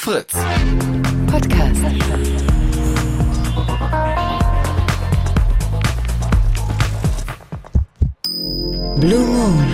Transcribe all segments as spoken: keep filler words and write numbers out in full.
Fritz. Podcast. Blue Moon.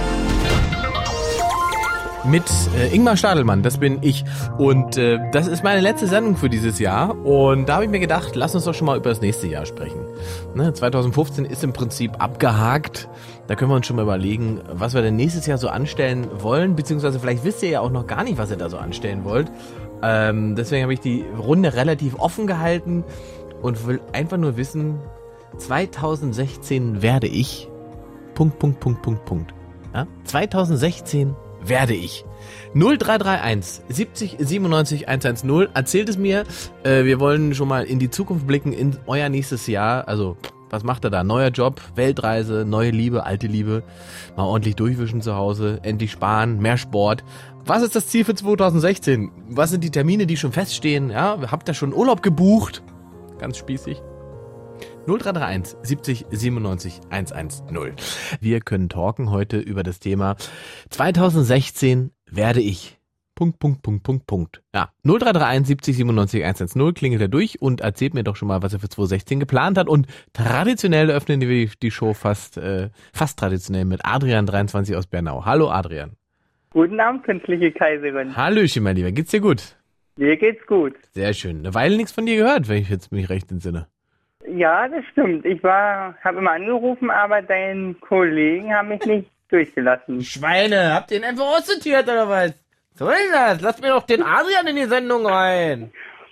Mit äh, Ingmar Stadelmann, das bin ich. Und äh, das ist meine letzte Sendung für dieses Jahr. Und da habe ich mir gedacht, lass uns doch schon mal über das nächste Jahr sprechen. Ne, zwanzig fünfzehn ist im Prinzip abgehakt. Da können wir uns schon mal überlegen, was wir denn nächstes Jahr so anstellen wollen. Beziehungsweise vielleicht wisst ihr ja auch noch gar nicht, was ihr da so anstellen wollt. Ähm, deswegen habe ich die Runde relativ offen gehalten und will einfach nur wissen, zwanzig sechzehn werde ich... Punkt, Punkt, Punkt, Punkt, Punkt. Ja? zwanzig sechzehn werde ich. null drei drei eins siebzig siebenundneunzig hundertzehn. Erzählt es mir. Äh, wir wollen schon mal in die Zukunft blicken, in euer nächstes Jahr. Also, was macht ihr da? Neuer Job, Weltreise, neue Liebe, alte Liebe. Mal ordentlich durchwischen zu Hause, endlich sparen, mehr Sport. Was ist das Ziel für zwanzig sechzehn? Was sind die Termine, die schon feststehen? Ja, habt ihr schon Urlaub gebucht? Ganz spießig. null drei drei eins siebzig siebenundneunzig hundertzehn. Wir können talken heute über das Thema zwanzig sechzehn werde ich. Punkt, Punkt, Punkt, Punkt, Punkt. Ja, null drei drei eins siebzig siebenundneunzig hundertzehn, klingelt er durch und erzählt mir doch schon mal, was er für zwanzig sechzehn geplant hat. Und traditionell öffnen wir die Show fast, äh, fast traditionell mit Adrian dreiundzwanzig aus Bernau. Hallo Adrian. Guten Abend, künstliche Kaiserin. Hallöchen, mein Lieber. Geht's dir gut? Mir geht's gut. Sehr schön. Eine Weile nichts von dir gehört, wenn ich jetzt mich recht entsinne. Ja, das stimmt. Ich war, habe immer angerufen, aber deine Kollegen haben mich nicht durchgelassen. Schweine, habt ihr ihn einfach aussortiert oder was? So ist das. Lasst mir doch den Adrian in die Sendung rein.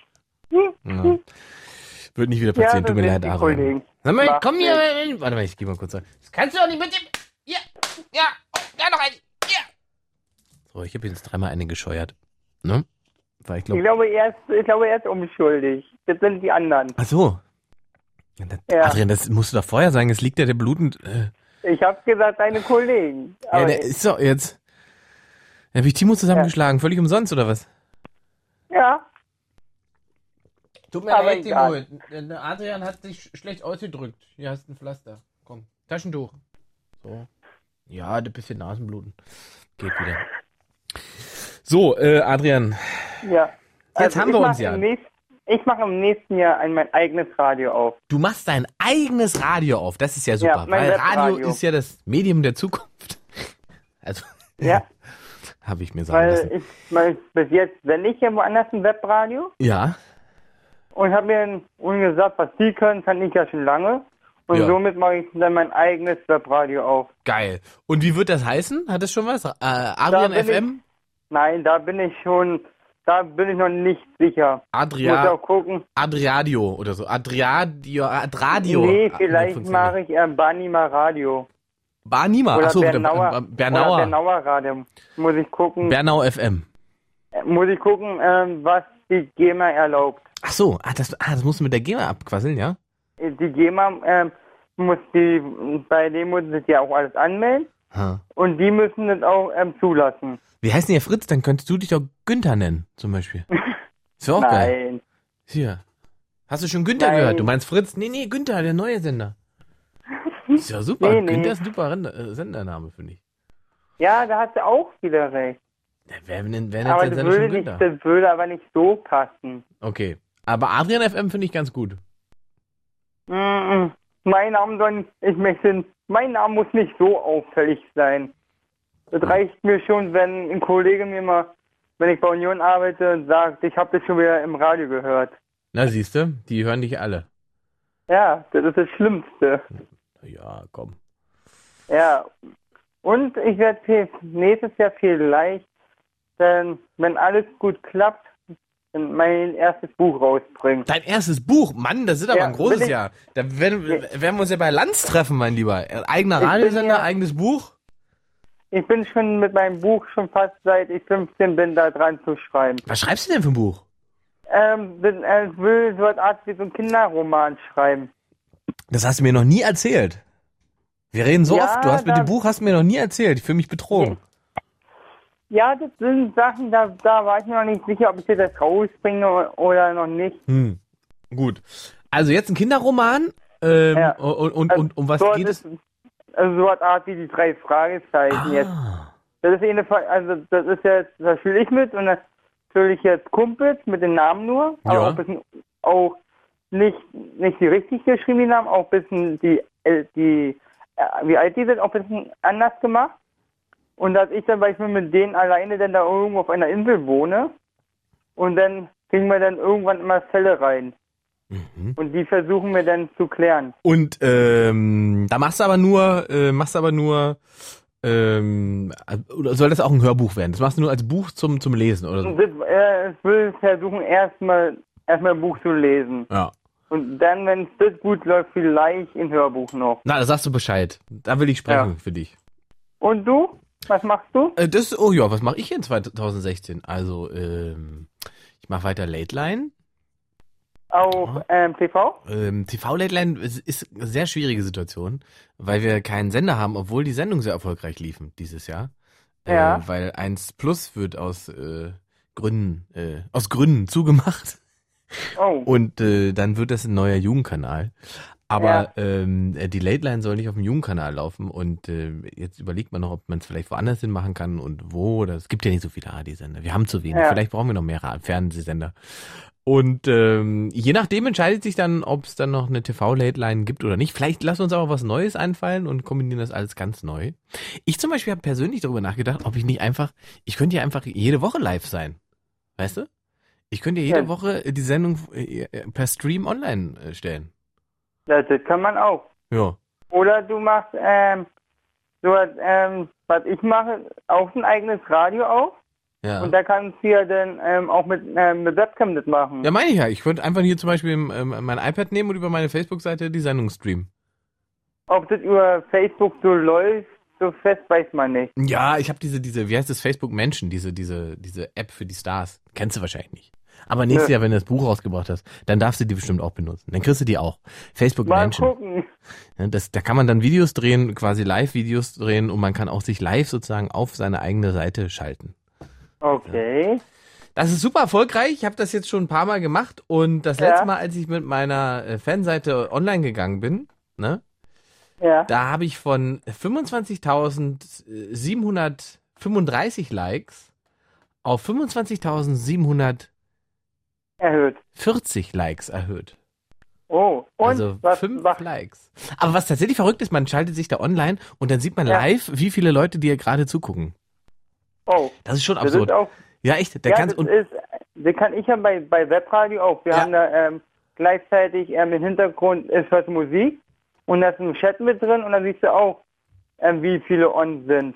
Ja. Wird nicht wieder passieren. Ja, Tut mir leid, die Adrian. Kollegen. Sag mal, Macht komm hier. nichts. Warte mal, ich geh mal kurz rein. Das kannst du doch nicht mit dem... Hier. Ja. Ja, noch ein. Hier. So, ich habe jetzt dreimal eine gescheuert. Ne? Weil ich Ich glaube... glaube, er ist, ich glaube, er ist unschuldig. Das sind die anderen. Ach so. Ja, das, Ja. Adrian, das musst du doch vorher sagen. Es liegt ja der blutend... Äh, Ich habe gesagt, deine Kollegen. ja, Aber der ist doch jetzt... Da hab ich Timo zusammengeschlagen. Völlig umsonst, oder was? ja, Tut mir Aber leid, egal. Timo. Der Adrian hat sich schlecht ausgedrückt. Hier hast du ein Pflaster. Komm, Taschentuch. So. Ja, ein bisschen Nasenbluten. Geht wieder. So, äh, Adrian. ja. Jetzt haben ich wir mach uns ja. im nächsten- Ich mache im nächsten Jahr ein, mein eigenes Radio auf. Du machst dein eigenes Radio auf. Das ist ja super. Ja, mein weil Radio Webradio. ist ja das Medium der Zukunft. Also, Ja, habe ich mir sagen weil lassen. ich, weil bis jetzt sende ich ja woanders ein Webradio. Ja. Und habe mir und gesagt, was die können, kann ich ja schon lange. Und Ja. somit mache ich dann mein eigenes Webradio auf. Geil. Und wie wird das heißen? Hat das schon was? Äh, Adrian Da bin F M? Nein, da bin ich schon, da bin ich noch nicht sicher. Muss Adria, auch gucken. Adriadio oder so. Adriadio. Adradio. Nee, Ah, vielleicht funktioniert. mache ich eher Banima Radio. Barnima. Oder Achso, Bernauer, der, äh, Bernauer. Oder Bernauer Radio. Muss ich gucken, Bernau F M. äh, muss ich gucken, ähm, was die GEMA erlaubt. Ach so, ah, das, ah, das musst du mit der GEMA abquasseln, ja? Die GEMA ähm, muss die, bei dem muss sich ja auch alles anmelden. Ha. Und die müssen das auch ähm, zulassen. Wie heißt denn der Fritz? Dann könntest du dich doch Günther nennen, zum Beispiel. Ist ja auch geil. Nein. Hier. Hast du schon Günther Nein. gehört? Du meinst Fritz? Nee, nee, Günther, der neue Sender. Ist ja super. Nee, nee. Günther ist ein super Render, äh, Sendername, finde ich. Ja, da hast du auch wieder recht. Ja, wer nennt, wer nennt Aber den das Sender schon würde, nicht, Günther? das würde aber nicht so passen. Okay. Aber Adrian F M finde ich ganz gut. Mm, mein Name soll, ich möchte, mein Name muss nicht so auffällig sein. Das reicht mir schon, wenn ein Kollege mir mal, wenn ich bei Union arbeite, sagt, ich habe das schon wieder im Radio gehört. Na, siehst du, die hören dich alle. Ja, das ist das Schlimmste. Ja, komm. Ja, und ich werde nächstes Jahr vielleicht, denn wenn alles gut klappt, dann mein erstes Buch rausbringen. Dein erstes Buch, Mann, das ist aber Ja, ein großes will ich- Jahr. Da werden, werden wir uns ja bei Lanz treffen, mein Lieber. Eigener bin Radiosender, ja- eigenes Buch. Ich bin schon mit meinem Buch schon fast seit ich fünfzehn bin, da dran zu schreiben. Was schreibst du denn für ein Buch? Ähm, bin, äh, ich will so eine Art wie so ein Kinderroman schreiben. Das hast du mir noch nie erzählt. Wir reden so Ja, oft. Du hast mit da- dem Buch hast du mir noch nie erzählt. Ich fühle mich betrogen. Ja, das sind Sachen, da, da war ich mir noch nicht sicher, ob ich das jetzt rausbringe oder noch nicht. Hm. Gut. Also jetzt ein Kinderroman. Ähm, Ja. und, und, Also, und um was so, geht das, es? Also so eine Art wie die drei Fragezeichen jetzt. Ah. Das ist eine, also das ist jetzt, da spiele ich mit und das soll ich jetzt Kumpels mit den Namen nur, aber Ja. auch ein bisschen, auch nicht, nicht die richtig geschriebenen Namen, auch ein bisschen die, äh, die, äh, wie alt die sind, auch ein bisschen anders gemacht. Und dass ich dann beispielsweise mit denen alleine dann da irgendwo auf einer Insel wohne und dann kriegen wir dann irgendwann immer Fälle rein. Mhm. Und die versuchen wir dann zu klären. Und ähm, da machst du aber nur, äh, machst du aber nur, ähm, oder soll das auch ein Hörbuch werden? Das machst du nur als Buch zum zum Lesen oder Und so? das, äh, ich will versuchen, erstmal erstmal ein Buch zu lesen. Ja. Und dann, wenn es das gut läuft, vielleicht ein Hörbuch noch. Na, da sagst du Bescheid. Da will ich sprechen Ja. für dich. Und du? Was machst du? Äh, das, oh ja, was mache ich in zwanzig sechzehn? Also, ähm, ich mache weiter Late Line. Auf ähm, T V? Ähm, T V Late Line ist, ist eine sehr schwierige Situation, weil wir keinen Sender haben, obwohl die Sendungen sehr erfolgreich liefen dieses Jahr. Ja. Äh, weil eins Plus wird aus äh, Gründen, äh, aus Gründen zugemacht. Oh. Und äh, dann wird das ein neuer Jugendkanal. Aber ähm, die Late Line soll nicht auf dem Jugendkanal laufen und äh, jetzt überlegt man noch, ob man es vielleicht woanders hin machen kann und wo. Oder es gibt ja nicht so viele A D-Sender. Wir haben zu wenig. Ja. Vielleicht brauchen wir noch mehr Fernsehsender. Und ähm, je nachdem entscheidet sich dann, ob es dann noch eine T V-Late Line gibt oder nicht. Vielleicht lassen wir uns aber was Neues einfallen und kombinieren das alles ganz neu. Ich zum Beispiel habe persönlich darüber nachgedacht, ob ich nicht einfach, ich könnte ja einfach jede Woche live sein. Weißt du? Ich könnte ja jede Ja. Woche die Sendung äh, per Stream online äh, stellen. Das, das kann man auch. Ja. Oder du machst, ähm, so ähm, was ich mache, auch ein eigenes Radio auf. Ja. Und da kannst du ja dann ähm, auch mit, ähm, mit Webcam das machen. Ja, meine ich ja. Ich könnte einfach hier zum Beispiel ähm, mein iPad nehmen und über meine Facebook-Seite die Sendung streamen. Ob das über Facebook so läuft, so fest weiß man nicht. Ja, ich habe diese, diese, wie heißt das, Facebook Menschen, diese, diese, diese App für die Stars. Kennst du wahrscheinlich nicht. Aber nächstes Nö. Jahr, wenn du das Buch rausgebracht hast, dann darfst du die bestimmt auch benutzen. Dann kriegst du die auch. Facebook Mal Menschen. gucken. Ja, das, da kann man dann Videos drehen, quasi Live-Videos drehen und man kann auch sich live sozusagen auf seine eigene Seite schalten. Okay. Das ist super erfolgreich. Ich habe das jetzt schon ein paar Mal gemacht und das Ja. letzte Mal, als ich mit meiner äh, Fanseite online gegangen bin, ne, Ja. da habe ich von fünfundzwanzigtausendsiebenhundertfünfunddreißig Likes auf fünfundzwanzigtausendsiebenhundertvierzig Erhöht. Likes erhöht. Oh. Und Also was fünf macht Likes. Aber was tatsächlich verrückt ist, man schaltet sich da online und dann sieht man Ja. live, wie viele Leute dir gerade zugucken. Oh. Das ist schon Das absurd. ist auch, Ja, echt. Der ja, kannst das und ist, das kann ich ja bei, bei Webradio auch. Wir Ja. haben da ähm, gleichzeitig ähm, im Hintergrund ist was Musik und da ist ein Chat mit drin und dann siehst du auch, ähm, wie viele on sind.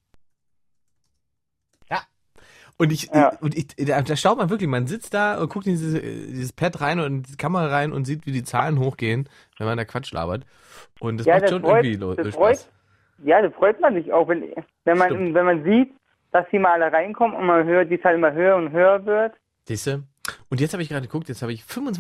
Und ich, Ja. und ich, da, da staubt man wirklich, man sitzt da und guckt in dieses, dieses Pad rein und in die Kamera rein und sieht, wie die Zahlen hochgehen, wenn man da Quatsch labert. Und das Ja, macht das schon freut- irgendwie lo- das Spaß. freut- Ja, da freut man sich auch, wenn, wenn man Stimmt. wenn man sieht, dass die mal alle reinkommen und man hört, die Zahl immer höher und höher wird. Siehste? Und jetzt habe ich gerade geguckt, jetzt habe ich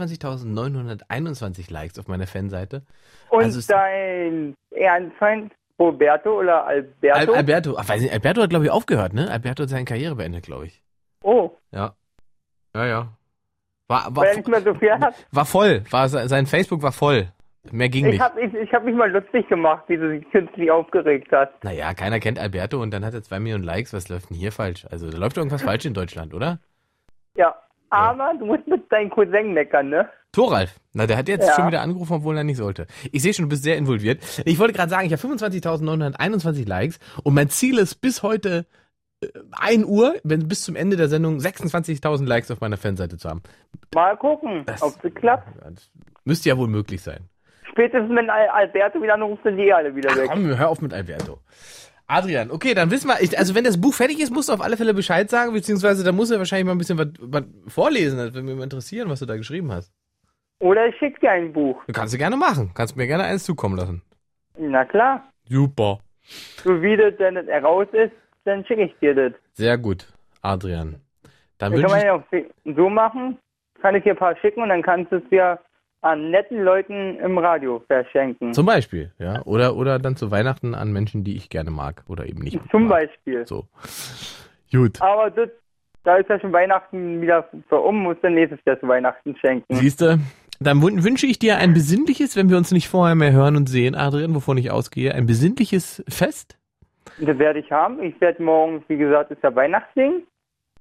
fünfundzwanzigtausendneunhunderteinundzwanzig Likes auf meiner Fanseite. Und Also es- dein Ernstfeind Roberto oder Alberto? Al Alberto, ach, weiß nicht, Alberto hat, glaube ich, aufgehört, ne? Alberto hat seine Karriere beendet, glaube ich. oh, Ja. Ja, ja. War, war, weil er nicht mehr so viel hat. war voll. War, sein Facebook war voll. Mehr ging Ich nicht. habe ich, ich hab mich mal lustig gemacht, wie du dich künstlich aufgeregt hast. Naja, keiner kennt Alberto und dann hat er zwei Millionen Likes. Was läuft denn hier falsch? Also, da läuft irgendwas falsch in Deutschland, oder? Ja, aber du musst mit deinem Cousin meckern, ne? Thoralf, na, der hat jetzt Ja. schon wieder angerufen, obwohl er nicht sollte. Ich sehe schon, du bist sehr involviert. Ich wollte gerade sagen, ich habe fünfundzwanzigtausendneunhunderteinundzwanzig Likes und mein Ziel ist bis heute äh, ein Uhr, wenn bis zum Ende der Sendung sechsundzwanzigtausend Likes auf meiner Fanseite zu haben. Mal gucken, Das- ob es klappt. Das müsste ja wohl möglich sein. Spätestens wenn Al Alberto wieder anruft, sind die alle wieder weg. Komm, hör auf mit Alberto. Adrian, okay, dann wissen wir, ich, also wenn das Buch fertig ist, musst du auf alle Fälle Bescheid sagen, beziehungsweise da musst du wahrscheinlich mal ein bisschen was, was vorlesen, das würde mich mal interessieren, was du da geschrieben hast. Oder ich schick dir ein Buch. Du kannst du gerne machen, kannst mir gerne eins zukommen lassen. Na klar. Super. So wie das dann das raus ist, dann schicke ich dir das. Sehr gut, Adrian. Dann Dann kann wünsche man ich, ja auch so machen, kann ich dir ein paar schicken und dann kannst du es dir an netten Leuten im Radio verschenken. zum Beispiel, ja, oder, oder dann zu Weihnachten an Menschen, die ich gerne mag oder eben nicht Zum mag. Beispiel. So. Gut. Aber das, da ist ja schon Weihnachten wieder vor um, muss dann nächstes Jahr zu Weihnachten schenken. Siehst du? Dann wün- wünsche ich dir ein besinnliches, wenn wir uns nicht vorher mehr hören und sehen, Adrian, wovon ich ausgehe, ein besinnliches Fest. Das werde ich haben. Ich werde morgen, wie gesagt, ist ja Weihnachtsding.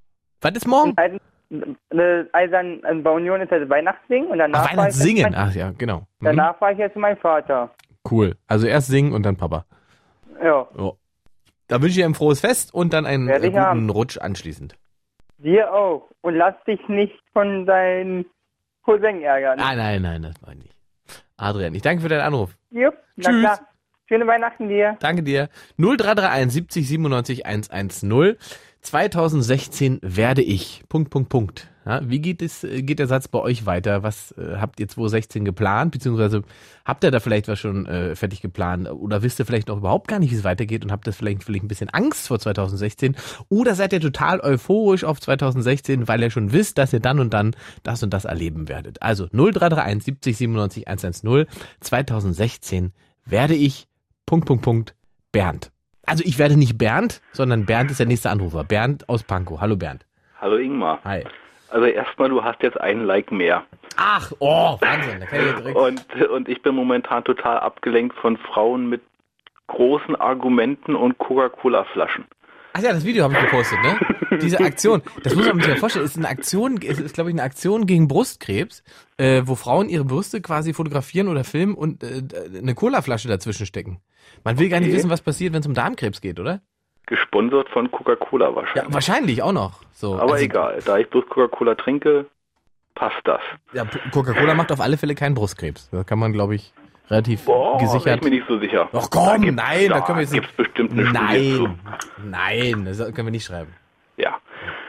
Was ist morgen? Halt, ne, also an, an bei Union ist das Weihnachtssingen und danach Ach, fahre ich, Weihnachtssingen. jetzt- Ach ja, genau. Mhm. danach fahre ich jetzt zu meinem Vater. Cool. Also erst singen und dann Papa. Ja, Oh. Da wünsche ich dir ein frohes Fest und dann einen Werde äh, ich guten haben. Rutsch anschließend. dir auch. Und lass dich nicht von deinen Cousin ärgern. Nein, nein, nein, das war ich nicht. Adrian, ich danke für deinen Anruf. Jupp, na Tschüss. klar. Schöne Weihnachten dir. Danke dir. null drei drei eins siebzig siebenundneunzig hundertzehn. zweitausendsechzehn werde ich. Punkt, Punkt, Punkt. Ja, wie geht es, äh, geht der Satz bei euch weiter? Was äh, habt ihr zweitausendsechzehn geplant? Beziehungsweise habt ihr da vielleicht was schon äh, fertig geplant? Oder wisst ihr vielleicht noch überhaupt gar nicht, wie es weitergeht und habt ihr vielleicht, vielleicht ein bisschen Angst vor zweitausendsechzehn? Oder seid ihr total euphorisch auf zweitausendsechzehn, weil ihr schon wisst, dass ihr dann und dann das und das erleben werdet? Also null drei drei eins siebzig siebenundneunzig hundertzehn. zweitausendsechzehn werde ich. Punkt, Punkt, Punkt. Bernd. Also ich werde nicht Bernd, sondern Bernd ist der nächste Anrufer. Bernd aus Pankow. Hallo Bernd. Hallo Ingmar. Hi. Also erstmal, du hast jetzt einen Like mehr. Ach, oh, Wahnsinn. Da kann ich ja direkt... Und, und ich bin momentan total abgelenkt von Frauen mit großen Argumenten und Coca-Cola-Flaschen. Ach ja, das Video habe ich gepostet, ne? Diese Aktion, das muss man sich ja vorstellen, ist eine Aktion, ist, ist glaube ich eine Aktion gegen Brustkrebs, äh, wo Frauen ihre Brüste quasi fotografieren oder filmen und äh, eine Colaflasche dazwischen stecken. Man will gar nicht Okay. wissen, was passiert, wenn es um Darmkrebs geht, oder? Gesponsert von Coca-Cola Ja, wahrscheinlich. wahrscheinlich auch noch. So, Aber also, egal, da ich bloß Coca-Cola trinke, passt das. Ja, Coca-Cola macht auf alle Fälle keinen Brustkrebs. Da kann man, glaube ich, relativ Boah, bin gesichert... ich mir nicht so sicher. Ach komm, Da gibt's- nein, da können wir jetzt gibt's bestimmt eine Studie zu. Nein, nein, das können wir nicht schreiben. Ja.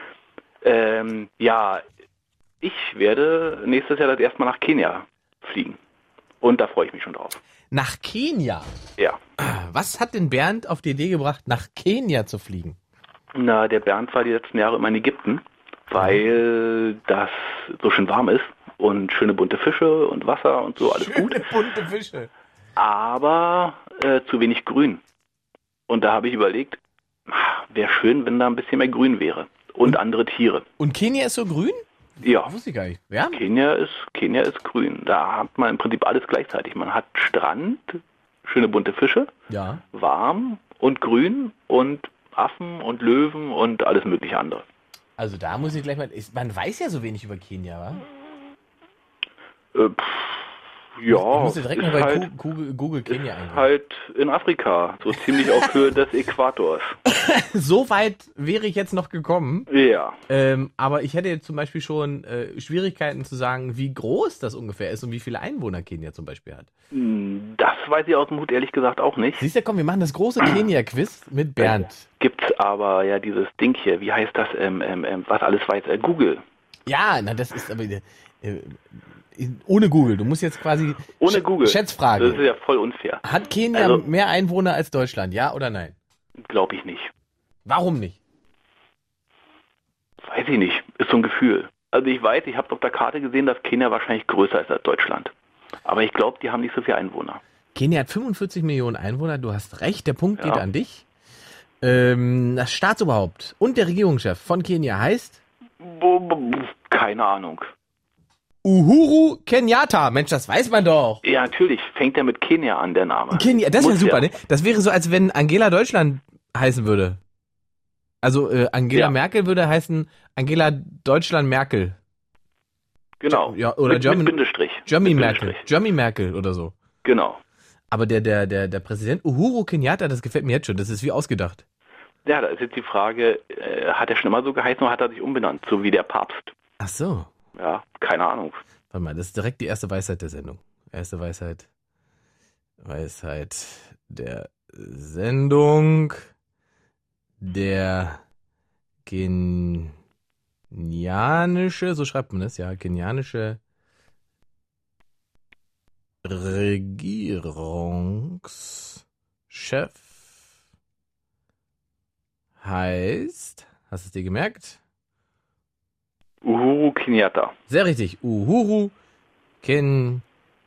Ähm, ja, ich werde nächstes Jahr das erste Mal nach Kenia fliegen. Und da freue ich mich schon drauf. Nach Kenia. Ja. Was hat den Bernd auf die Idee gebracht, nach Kenia zu fliegen? Na, der Bernd war die letzten Jahre immer in Ägypten, weil das so schön warm ist und schöne bunte Fische und Wasser und so, alles gut. bunte Fische. Aber äh, zu wenig Grün. Und da habe ich überlegt, wäre schön, wenn da ein bisschen mehr Grün wäre. Und andere Tiere. Und Kenia ist so grün? Ja, Wusste ich gar nicht. Ja? Kenia ist, Kenia ist grün. Da hat man im Prinzip alles gleichzeitig. Man hat Strand, schöne bunte Fische, Ja. warm und grün und Affen und Löwen und alles mögliche andere. Also da muss ich gleich mal... Ist, man weiß ja so wenig über Kenia, wa? Äh, pff, ja, Ich muss direkt mal ist bei halt, Google, Google Kenia eingeben. halt in Afrika, so ziemlich auf Höhe des Äquators. So weit wäre ich jetzt noch gekommen. Ja, Ähm, aber ich hätte jetzt zum Beispiel schon äh, Schwierigkeiten zu sagen, wie groß das ungefähr ist und wie viele Einwohner Kenia zum Beispiel hat. das weiß ich aus dem Hut ehrlich gesagt auch nicht. Siehst du, komm, wir machen das große Kenia-Quiz mit Bernd. Gibt's aber ja dieses Ding hier, wie heißt das, ähm, ähm, ähm, was alles weiß, äh, Google. Ja, na das ist aber äh, äh, ohne Google. Du musst jetzt quasi Ohne Sch- Google. Schätzfrage. Das ist ja voll unfair. Hat Kenia Also- mehr Einwohner als Deutschland? Ja oder nein? Glaube ich nicht. Warum nicht? Weiß ich nicht. Ist so ein Gefühl. Also ich weiß, ich habe auf der Karte gesehen, dass Kenia wahrscheinlich größer ist als Deutschland. Aber ich glaube, die haben nicht so viele Einwohner. Kenia hat fünfundvierzig Millionen Einwohner. Du hast recht. Der Punkt Ja. geht an dich. Ähm, das Staatsoberhaupt und der Regierungschef von Kenia heißt Bo- bo- Keine Ahnung. Uhuru Kenyatta. Mensch, das weiß man doch. Ja, natürlich. Fängt ja mit Kenia an, der Name. Kenia, das wäre Muss super, ja. ne? Das wäre so, als wenn Angela Deutschland heißen würde. Also äh, Angela Ja. Merkel würde heißen Angela Deutschland Merkel. Genau. Ja, oder mit, German- mit Bindestrich. Jeremy Mit Merkel. Bindestrich. Jeremy Merkel oder so. Genau. Aber der, der, der, der Präsident Uhuru Kenyatta, das gefällt mir jetzt schon. Das ist wie ausgedacht. Ja, da ist jetzt die Frage, äh, hat er schon immer so geheißen oder hat er sich umbenannt, so wie der Papst? Ach so. Ja, keine Ahnung. Warte mal, das ist direkt die erste Weisheit der Sendung. Erste Weisheit. Weisheit der Sendung. Der kenianische, so schreibt man es, ja, kenianische Regierungschef heißt, hast du es dir gemerkt? Uhuru Kenyatta. Sehr richtig. Uhuru Kenyatta.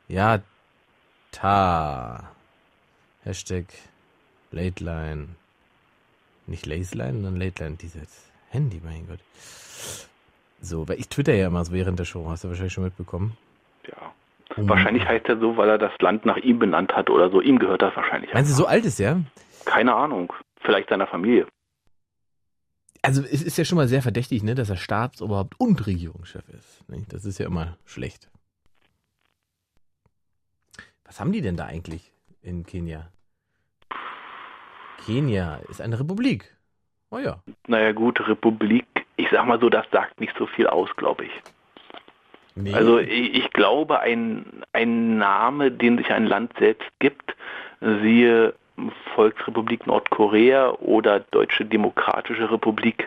Hashtag Lateline. Nicht Laceline, sondern Lateline. Dieses Handy, mein Gott. So, weil ich twitter ja immer so während der Show. Hast du wahrscheinlich schon mitbekommen. Ja. Um- Wahrscheinlich heißt er so, weil er das Land nach ihm benannt hat oder so. Ihm gehört das wahrscheinlich. Meinst du, einfach. so alt ist er? Keine Ahnung. Vielleicht seiner Familie. Also es ist ja schon mal sehr verdächtig, ne, dass er Staatsoberhaupt und Regierungschef ist. Ne? Das ist ja immer schlecht. Was haben die denn da eigentlich in Kenia? Kenia ist eine Republik. Oh ja. Naja gut, Republik, ich sag mal so, das sagt nicht so viel aus, glaube ich. Nee. Also ich, ich glaube, ein, ein Name, den sich ein Land selbst gibt, siehe Volksrepublik Nordkorea oder Deutsche Demokratische Republik,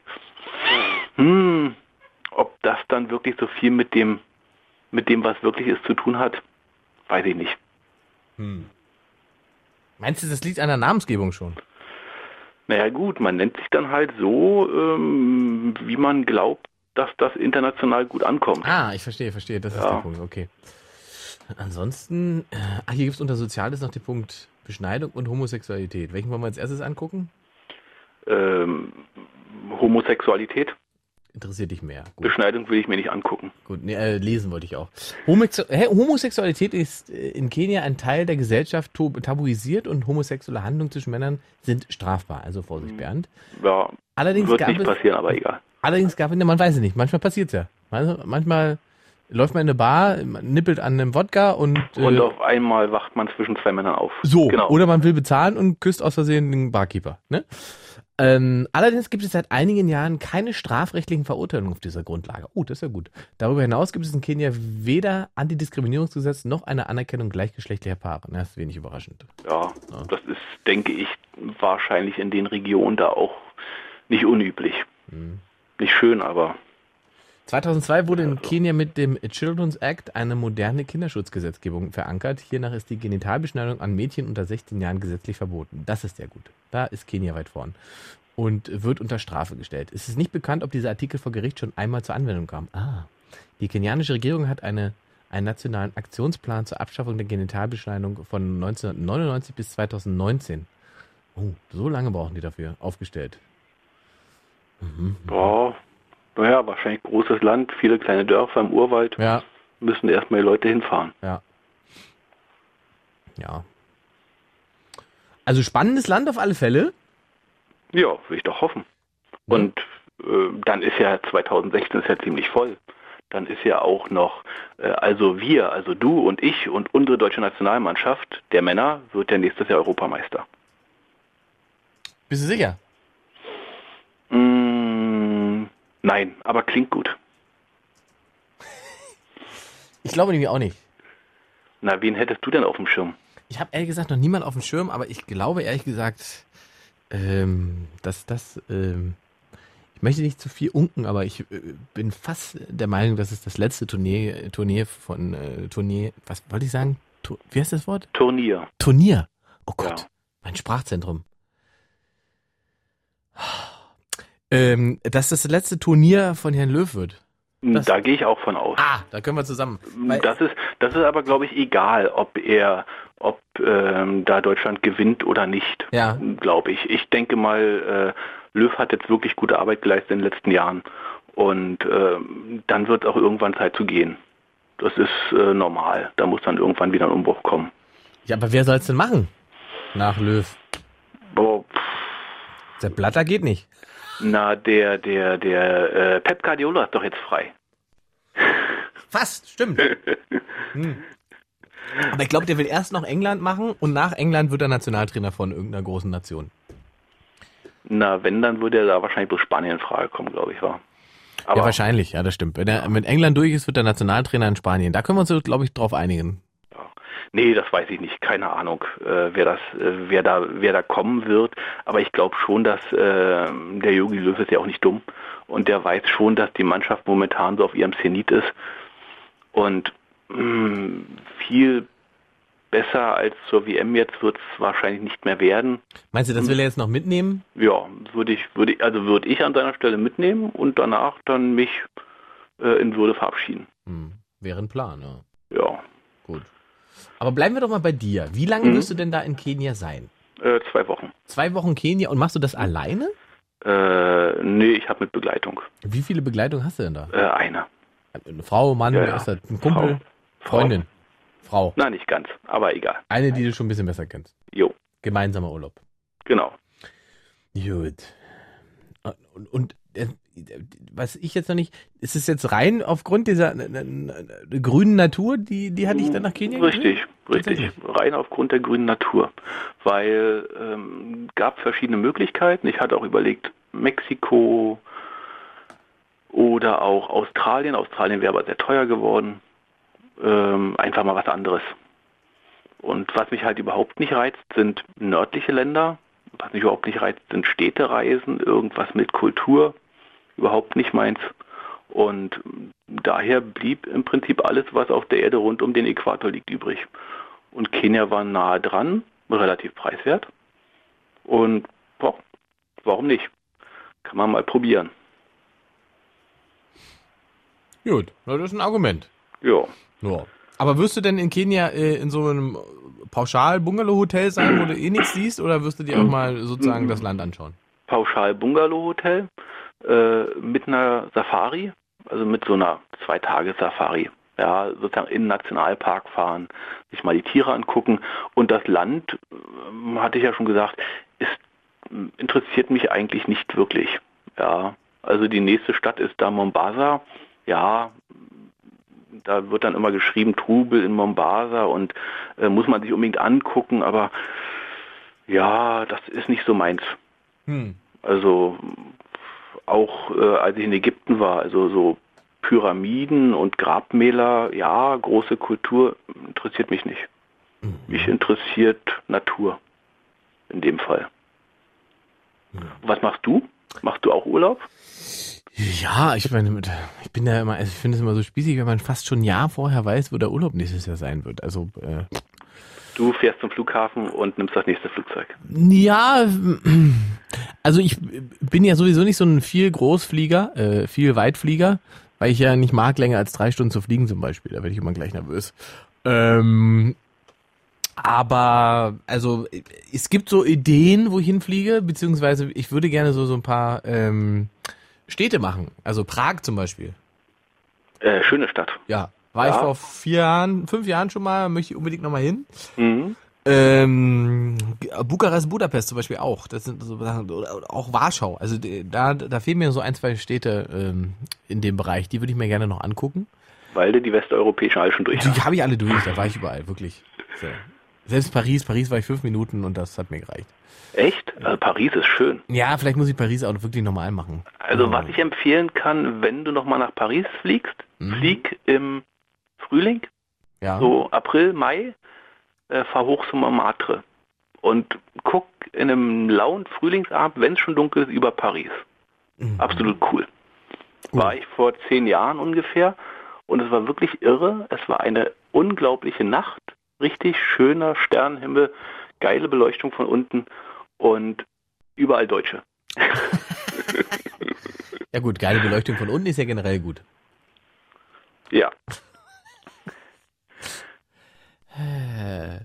hm, ob das dann wirklich so viel mit dem, mit dem, was wirklich ist, zu tun hat, weiß ich nicht. Hm. Meinst du, das liegt an der Namensgebung schon? Naja gut, man nennt sich dann halt so, ähm, wie man glaubt, dass das international gut ankommt. Ah, ich verstehe, verstehe, das ist Ja. der Punkt, okay. Ansonsten, äh, ach, hier gibt es unter Soziales noch den Punkt Beschneidung und Homosexualität. Welchen wollen wir als erstes angucken? Ähm, Homosexualität, Interessiert dich mehr. Gut, Beschneidung will ich mir nicht angucken. gut nee, äh, lesen wollte ich auch. Homoxe Hä? Homosexualität ist äh, in Kenia ein Teil der Gesellschaft to- tabuisiert und homosexuelle Handlungen zwischen Männern sind strafbar. Also Vorsicht, Bernd. Ja, Allerdings wird gab nicht es, passieren, aber egal. allerdings gab es, man weiß es nicht, manchmal passiert es ja. Also, manchmal läuft man in eine Bar, man nippelt an einem Wodka und, äh, Und auf einmal wacht man zwischen zwei Männern auf. so, Genau. oder man will bezahlen und küsst aus Versehen den Barkeeper. Ne? Ähm, allerdings gibt es seit einigen Jahren keine strafrechtlichen Verurteilungen auf dieser Grundlage. Oh, das ist ja gut. Darüber hinaus gibt es in Kenia weder Antidiskriminierungsgesetz noch eine Anerkennung gleichgeschlechtlicher Paare. Das ist wenig überraschend. Ja, das ist, denke ich, wahrscheinlich in den Regionen da auch nicht unüblich. Hm. Nicht schön, aber zweitausendzwei wurde in Kenia mit dem Children's Act eine moderne Kinderschutzgesetzgebung verankert. Hiernach ist die Genitalbeschneidung an Mädchen unter sechzehn Jahren gesetzlich verboten. Das ist sehr gut. Da ist Kenia weit vorn. Und wird unter Strafe gestellt. Es ist nicht bekannt, ob dieser Artikel vor Gericht schon einmal zur Anwendung kam. Ah. Die kenianische Regierung hat eine, einen nationalen Aktionsplan zur Abschaffung der Genitalbeschneidung von neunzehnhundertneunundneunzig bis zweitausendneunzehn. Oh, so lange brauchen die dafür aufgestellt. Mhm. boah, naja, wahrscheinlich großes Land, viele kleine Dörfer im Urwald, Ja, müssen erstmal die Leute hinfahren. ja. Ja. Also spannendes Land auf alle Fälle. Ja, will ich doch hoffen. Ja. Und äh, dann ist ja zweitausendsechzehn ist ja ziemlich voll. Dann ist ja auch noch, äh, also wir, also du und ich und unsere deutsche Nationalmannschaft der Männer wird ja nächstes Jahr Europameister. Bist du sicher? Mm, nein, aber klingt gut. Ich glaube nämlich auch nicht. Na, wen hättest du denn auf dem Schirm? Ich habe ehrlich gesagt noch niemand auf dem Schirm, aber ich glaube ehrlich gesagt, ähm, dass das, ähm, ich möchte nicht zu viel unken, aber ich äh, bin fast der Meinung, dass es das letzte Turnier, Turnier von, äh, Turnier, was wollte ich sagen? Tu- Wie heißt das Wort? Turnier. Turnier. Oh Gott, Ja. mein Sprachzentrum. Ähm, dass das das letzte Turnier von Herrn Löw wird. Das- Da gehe ich auch von aus. Ah, da können wir zusammen. Weil- Das ist, das ist aber, glaube ich, egal, ob er, ob ähm, da Deutschland gewinnt oder nicht, Ja. glaube ich. Ich denke mal, äh, Löw hat jetzt wirklich gute Arbeit geleistet in den letzten Jahren und ähm, dann wird auch irgendwann Zeit zu gehen. Das ist äh, normal. Da muss dann irgendwann wieder ein Umbruch kommen. Ja, aber wer soll es denn machen? Nach Löw. Aber, pff, Der Blatter geht nicht. na, der, der, der äh, Pep Guardiola ist doch jetzt frei. Fast, stimmt. Hm. Aber ich glaube, der will erst noch England machen und nach England wird er Nationaltrainer von irgendeiner großen Nation. Na, wenn, dann würde er da wahrscheinlich bloß Spanien in Frage kommen, glaube ich, war. Aber Ja, wahrscheinlich, ja, das stimmt. Wenn er mit England durch ist, wird er Nationaltrainer in Spanien. Da können wir uns, glaube ich, drauf einigen. nee, das weiß ich nicht, keine Ahnung, äh, wer das, äh, wer da, wer da kommen wird. Aber ich glaube schon, dass äh, der Jogi Löw ist ja auch nicht dumm und der weiß schon, dass die Mannschaft momentan so auf ihrem Zenit ist und mh, viel besser als zur W M jetzt wird es wahrscheinlich nicht mehr werden. Meinst du, das will er jetzt noch mitnehmen? Ja, würde ich, würde ich, also würde ich an seiner Stelle mitnehmen und danach dann mich äh, in Würde verabschieden. Hm, wäre ein Plan, ja. Ja, Gut. Aber bleiben wir doch mal bei dir. Wie lange Mhm. wirst du denn da in Kenia sein? äh, zwei Wochen. Zwei Wochen Kenia und machst du das alleine? Äh, nee, ich habe mit Begleitung. Wie viele Begleitung hast du denn da? Äh, eine. Eine Frau, Mann, Ja, ja. ist das ein Kumpel, Frau. Freundin, Frau. Na, nicht ganz, aber egal. Eine, die du schon ein bisschen besser kennst. Jo, Gemeinsamer Urlaub. genau. Gut. Und, und äh, was ich jetzt noch nicht, ist es jetzt rein aufgrund dieser n- n- n- grünen Natur, die, die hatte ich dann nach Kenia Richtig, gedreht? richtig. Rein aufgrund der grünen Natur. Weil ähm, gab verschiedene Möglichkeiten. Ich hatte auch überlegt, Mexiko oder auch Australien. Australien wäre aber sehr teuer geworden. Ähm, einfach mal was anderes. Und was mich halt überhaupt nicht reizt, sind nördliche Länder. Was mich überhaupt nicht reizt, sind Städtereisen, irgendwas mit Kultur. Überhaupt nicht meins. Und daher blieb im Prinzip alles, was auf der Erde rund um den Äquator liegt, übrig. Und Kenia war nahe dran, relativ preiswert. Und boah, warum nicht? Kann man mal probieren. Gut, das ist ein Argument. Ja. Ja. Aber wirst du denn in Kenia äh, in so einem Pauschal-Bungalow-Hotel sein, wo du eh nichts siehst, oder wirst du dir auch mal sozusagen das Land anschauen? Pauschal-Bungalow-Hotel äh, mit einer Safari, also mit so einer Zwei-Tage-Safari. Ja, sozusagen in den Nationalpark fahren, sich mal die Tiere angucken. Und das Land, äh, hatte ich ja schon gesagt, ist, interessiert mich eigentlich nicht wirklich. Ja, also die nächste Stadt ist da Mombasa. Ja, da wird dann immer geschrieben, Trubel in Mombasa und äh, muss man sich unbedingt angucken, aber ja, das ist nicht so meins. Hm. Also auch äh, als ich in Ägypten war, also so Pyramiden und Grabmäler, ja, große Kultur interessiert mich nicht. Mhm. Mich interessiert Natur in dem Fall. Mhm. Was machst du? Machst du auch Urlaub? Ja, ich meine, mit- ich bin da immer, also ich finde es immer so spießig, wenn man fast schon ein Jahr vorher weiß, wo der Urlaub nächstes Jahr sein wird. Also, äh, Du fährst zum Flughafen und nimmst das nächste Flugzeug. ja, also ich bin ja sowieso nicht so ein viel Großflieger, äh, viel Weitflieger, weil ich ja nicht mag, länger als drei Stunden zu fliegen zum Beispiel. Da werde ich immer gleich nervös. Ähm, aber, also, es gibt so Ideen, wo ich hinfliege, beziehungsweise ich würde gerne so, so ein paar ähm, Städte machen. Also Prag zum Beispiel. Äh, schöne Stadt. Ja, war Ja. ich vor vier Jahren, fünf Jahren schon mal, möchte ich unbedingt nochmal hin. Mhm. Ähm, Bukarest, Budapest zum Beispiel auch. Das sind so Sachen, oder auch Warschau. Also die- da, da fehlen mir so ein, zwei Städte ähm, in dem Bereich. Die würde ich mir gerne noch angucken. Weil du die westeuropäischen alle schon durch Die hast. habe ich alle durch, da war ich überall, wirklich. So. Selbst Paris, Paris war ich fünf Minuten und das hat mir gereicht. Echt? Also Paris ist schön. Ja, vielleicht muss ich Paris auch wirklich normal machen. Also was ich empfehlen kann, wenn du nochmal nach Paris fliegst, Mhm. flieg im Frühling, Ja. so April, Mai, äh, fahr hoch zum Montmartre und guck in einem lauen Frühlingsabend, wenn es schon dunkel ist, über Paris. Mhm. Absolut cool. War ich vor zehn Jahren ungefähr und es war wirklich irre. Es war eine unglaubliche Nacht, richtig schöner Sternenhimmel, geile Beleuchtung von unten und überall Deutsche. Ja gut, geile Beleuchtung von unten ist ja generell gut. Ja. Äh.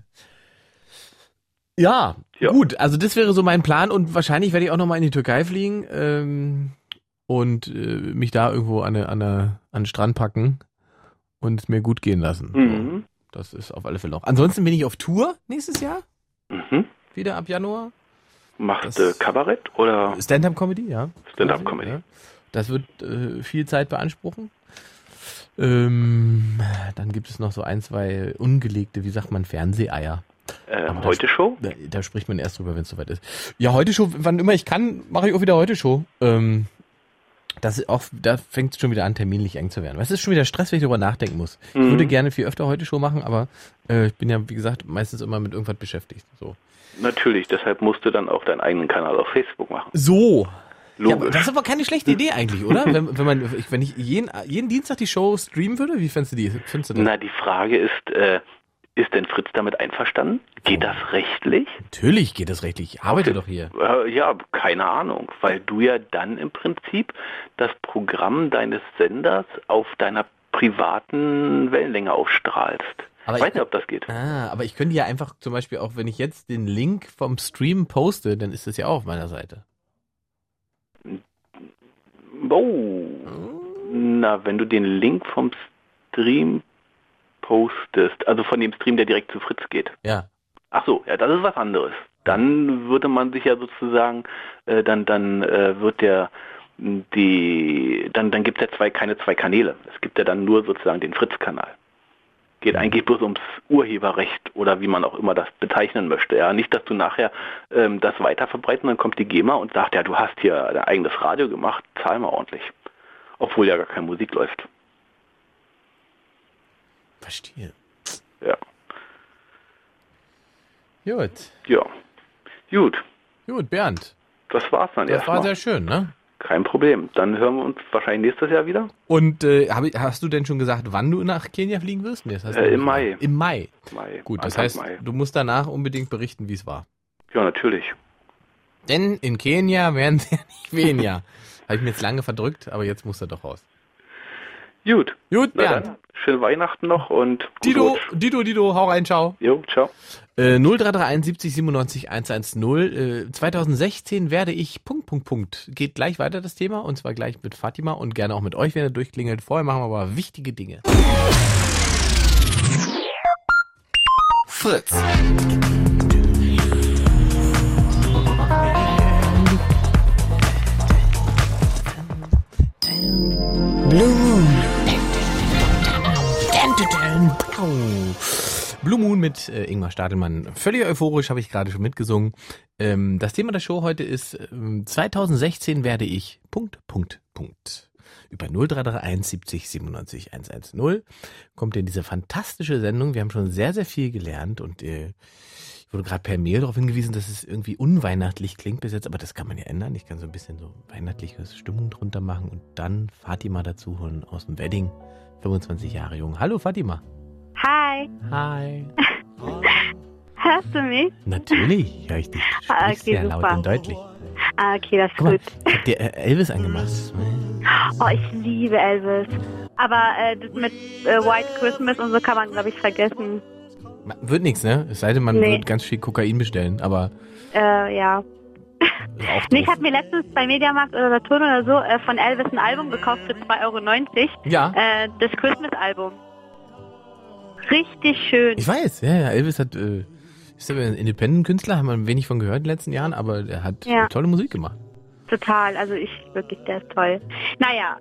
Ja, Ja. gut, also das wäre so mein Plan und wahrscheinlich werde ich auch nochmal in die Türkei fliegen ähm, und äh, mich da irgendwo an, eine, an, eine, an den Strand packen und es mir gut gehen lassen. Mhm. So, das ist auf alle Fälle noch. Ansonsten bin ich auf Tour nächstes Jahr, Mhm. wieder ab Januar. Macht Das- äh, Kabarett oder Stand-up-Comedy, ja. Stand-up-Comedy? Ja. Das wird äh, viel Zeit beanspruchen. Ähm, dann gibt es noch so ein, zwei ungelegte, wie sagt man, Fernseheier. äh, Aber Heute Show? Da, da spricht man erst drüber, wenn es soweit ist. Ja, heute Show, wann immer ich kann, mache ich auch wieder heute Show. Ähm, das ist auch, da fängt es schon wieder an, terminlich eng zu werden. Was ist schon wieder Stress, wenn ich darüber nachdenken muss. Ich Mhm. würde gerne viel öfter heute Show machen, aber äh, ich bin ja, wie gesagt, meistens immer mit irgendwas beschäftigt. So. Natürlich, deshalb musst du dann auch deinen eigenen Kanal auf Facebook machen. So. Ja, aber Logisch. das ist aber keine schlechte Idee eigentlich, oder? wenn, wenn man, ich- wenn ich jeden, jeden Dienstag die Show streamen würde, wie findest du die? Findest du das? Na, die Frage ist, äh, ist denn Fritz damit einverstanden? Geht das rechtlich? Natürlich geht das rechtlich. Ich arbeite Okay. doch hier. Äh, ja, keine Ahnung, weil du ja dann im Prinzip das Programm deines Senders auf deiner privaten Wellenlänge aufstrahlst. Aber ich weiß ich- nicht, ob das geht. Ah, aber ich könnte ja einfach zum Beispiel auch, wenn ich jetzt den Link vom Stream poste, dann ist das ja auch auf meiner Seite. Oh. Na, wenn du den Link vom Stream postest, also von dem Stream, der direkt zu Fritz geht. Ja. Ach so, ja, das ist was anderes. Dann würde man sich ja sozusagen, äh, dann dann äh, wird der die, dann, dann gibt es ja zwei, keine zwei Kanäle. Es gibt ja dann nur sozusagen den Fritz-Kanal. Geht eigentlich bloß ums Urheberrecht oder wie man auch immer das bezeichnen möchte. Ja, nicht, dass du nachher ähm, das weiterverbreiten, dann kommt die GEMA und sagt, ja, du hast hier ein eigenes Radio gemacht, zahl mal ordentlich. Obwohl ja gar keine Musik läuft. Verstehe. Ja. Gut. Ja. Gut. Gut, Bernd. Das war's dann Das erstmal. war sehr schön, ne? Kein Problem. Dann hören wir uns wahrscheinlich nächstes Jahr wieder. Und äh, hab, ich- hast du denn schon gesagt, wann du nach Kenia fliegen wirst? Nee, das hast du Äh, nicht im gesagt. Mai. Im Mai. Mai. Gut, das Anfang heißt, Mai. du musst danach unbedingt berichten, wie es war. Ja, natürlich. Denn in Kenia werden sie ja nicht weniger. Habe ich mir jetzt lange verdrückt, aber jetzt muss er doch raus. Gut. Gut, Na Bernd. dann, schöne Weihnachten noch und gut Dido, Rutsch. Dido, Dido, hau rein, ciao. Jo, ciao. Äh, null drei drei eins siebzig siebenundneunzig hundertzehn. Äh, zweitausendsechzehn werde ich Punkt, Punkt, Punkt. Geht gleich weiter das Thema und zwar gleich mit Fatima und gerne auch mit euch, wenn ihr durchklingelt. Vorher machen wir aber wichtige Dinge. Fritz. Blue Moon. Blue Moon mit äh, Ingmar Stadelmann. Völlig euphorisch, habe ich gerade schon mitgesungen. Ähm, das Thema der Show heute ist, ähm, zweitausendsechzehn werde ich Punkt, Punkt, Punkt. Über null drei drei eins siebzig siebenundneunzig hundertzehn kommt in diese fantastische Sendung. Wir haben schon sehr, sehr viel gelernt und äh, ich wurde gerade per Mail darauf hingewiesen, dass es irgendwie unweihnachtlich klingt bis jetzt, aber das kann man ja ändern. Ich kann so ein bisschen so weihnachtliche Stimmung drunter machen und dann Fatima dazu holen aus dem Wedding. fünfundzwanzig Jahre jung. Hallo Fatima. Hi, Hi. hörst du mich? Natürlich, höre ich dich. Du Ah, sprichst okay, sehr laut super. und deutlich. Ah, okay, das ist Guck mal, gut. ich hab dir äh, Elvis angemacht. Oh, ich liebe Elvis. Aber äh, das mit äh, White Christmas und so kann man, glaube ich, vergessen. Wird nichts, ne? Es sei denn, man Nee. wird ganz viel Kokain bestellen, aber Äh, ja. ist auch Nee, ich doof. habe mir letztens bei Mediamarkt oder Saturn oder so äh, von Elvis ein Album gekauft für zwei Euro neunzig. Ja, Äh, das Christmas-Album. Richtig schön. ich weiß. Ja, ja, Elvis hat, äh, ist aber ein Independent-Künstler, haben wir wenig von gehört in den letzten Jahren, aber er hat Ja. tolle Musik gemacht. Total. Also ich, wirklich, der ist toll. Naja.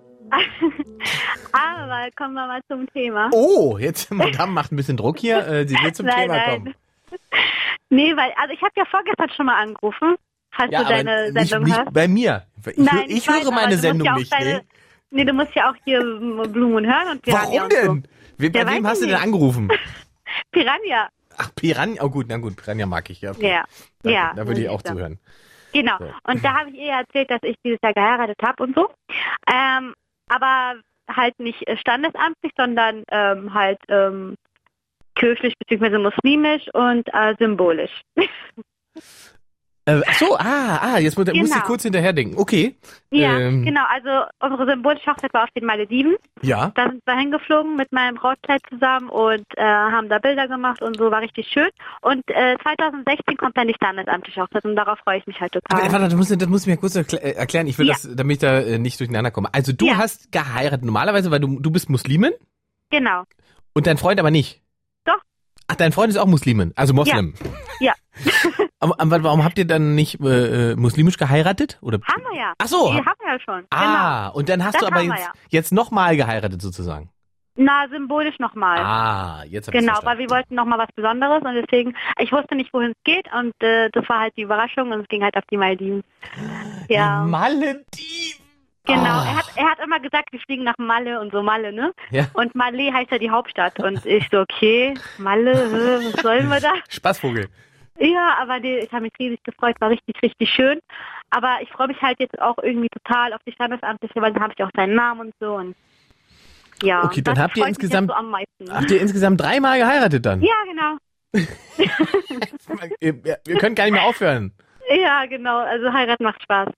Aber kommen wir mal zum Thema. Oh, jetzt, Madame macht ein bisschen Druck hier. Äh, sie will zum Nein, Thema nein. kommen. Nee, weil, also ich habe ja vorgestern schon mal angerufen, falls Ja, du deine aber nicht, Sendung nicht hörst. bei mir. Ich, Nein, hör, ich weiß, höre aber meine du musst Sendung ja auch nicht. Deine, Nee. nee, du musst ja auch hier Blumen hören und Piranha Warum und so. denn? Wie, bei Ja, wem weiß hast du ich denn nicht. angerufen? Piranha, Ach, Piranha. Oh gut, na gut, Piranha mag ich. Ja, okay. ja. Da, ja. da würde ich auch so. zuhören. Genau. So. Und da habe ich ihr erzählt, dass ich dieses Jahr geheiratet habe und so. Ähm, aber halt nicht äh, standesamtlich, sondern ähm, halt ähm, kirchlich bzw. muslimisch und äh, symbolisch. Äh, ach so, ah, ah, jetzt muss, muss ich Genau. kurz hinterher denken. Okay. Ja, Ähm, genau. Also unsere symbolische Hochzeit war auf den Malediven. Ja. Da sind wir hingeflogen mit meinem Brautkleid zusammen und äh, haben da Bilder gemacht und so, war richtig schön. Und äh, zweitausendsechzehn kommt dann die standesamtliche Hochzeit und darauf freue ich mich halt total. Aber, warte, das musst, du- das musst du mir kurz erkl- äh, erklären. Ich will Ja. das, damit ich da äh, nicht durcheinander komme. Also du Ja. hast geheiratet normalerweise, weil du, du bist Muslimin Genau. und dein Freund aber nicht. Doch. Ach, dein Freund ist auch Muslimin, also Moslem. Ja. aber, aber warum habt ihr dann nicht äh, äh, muslimisch geheiratet? Oder? Haben wir ja. Ach so. Die haben wir ja schon. Ah, und dann hast Das du aber haben wir jetzt, ja. jetzt nochmal geheiratet sozusagen. Genau. Na, symbolisch nochmal. Ah, jetzt hab ich's Genau, weil verstanden. wir wollten nochmal was Besonderes und deswegen, ich wusste nicht, wohin es geht und äh, das war halt die Überraschung und es ging halt auf die Malediven. Ja, Die Malediven. genau. Ah. Er hat, er hat immer gesagt, wir fliegen nach Malle und so Malle, ne? Ja. Und Malé heißt ja die Hauptstadt und ich so, okay, Malle, hä, was sollen wir da? Spaßvogel. Ja, aber die, ich habe mich riesig gefreut, war richtig, richtig schön. Aber ich freue mich halt jetzt auch irgendwie total auf die Standesamtliche, weil dann habe ich auch seinen Namen und so und ja. Okay, dann das habt ihr freut mich insgesamt- jetzt so am meisten. Habt ihr insgesamt dreimal geheiratet dann? Ja, genau. ihr, ihr ihr könnt gar nicht mehr aufhören. Ja, genau. Also Heirat macht Spaß.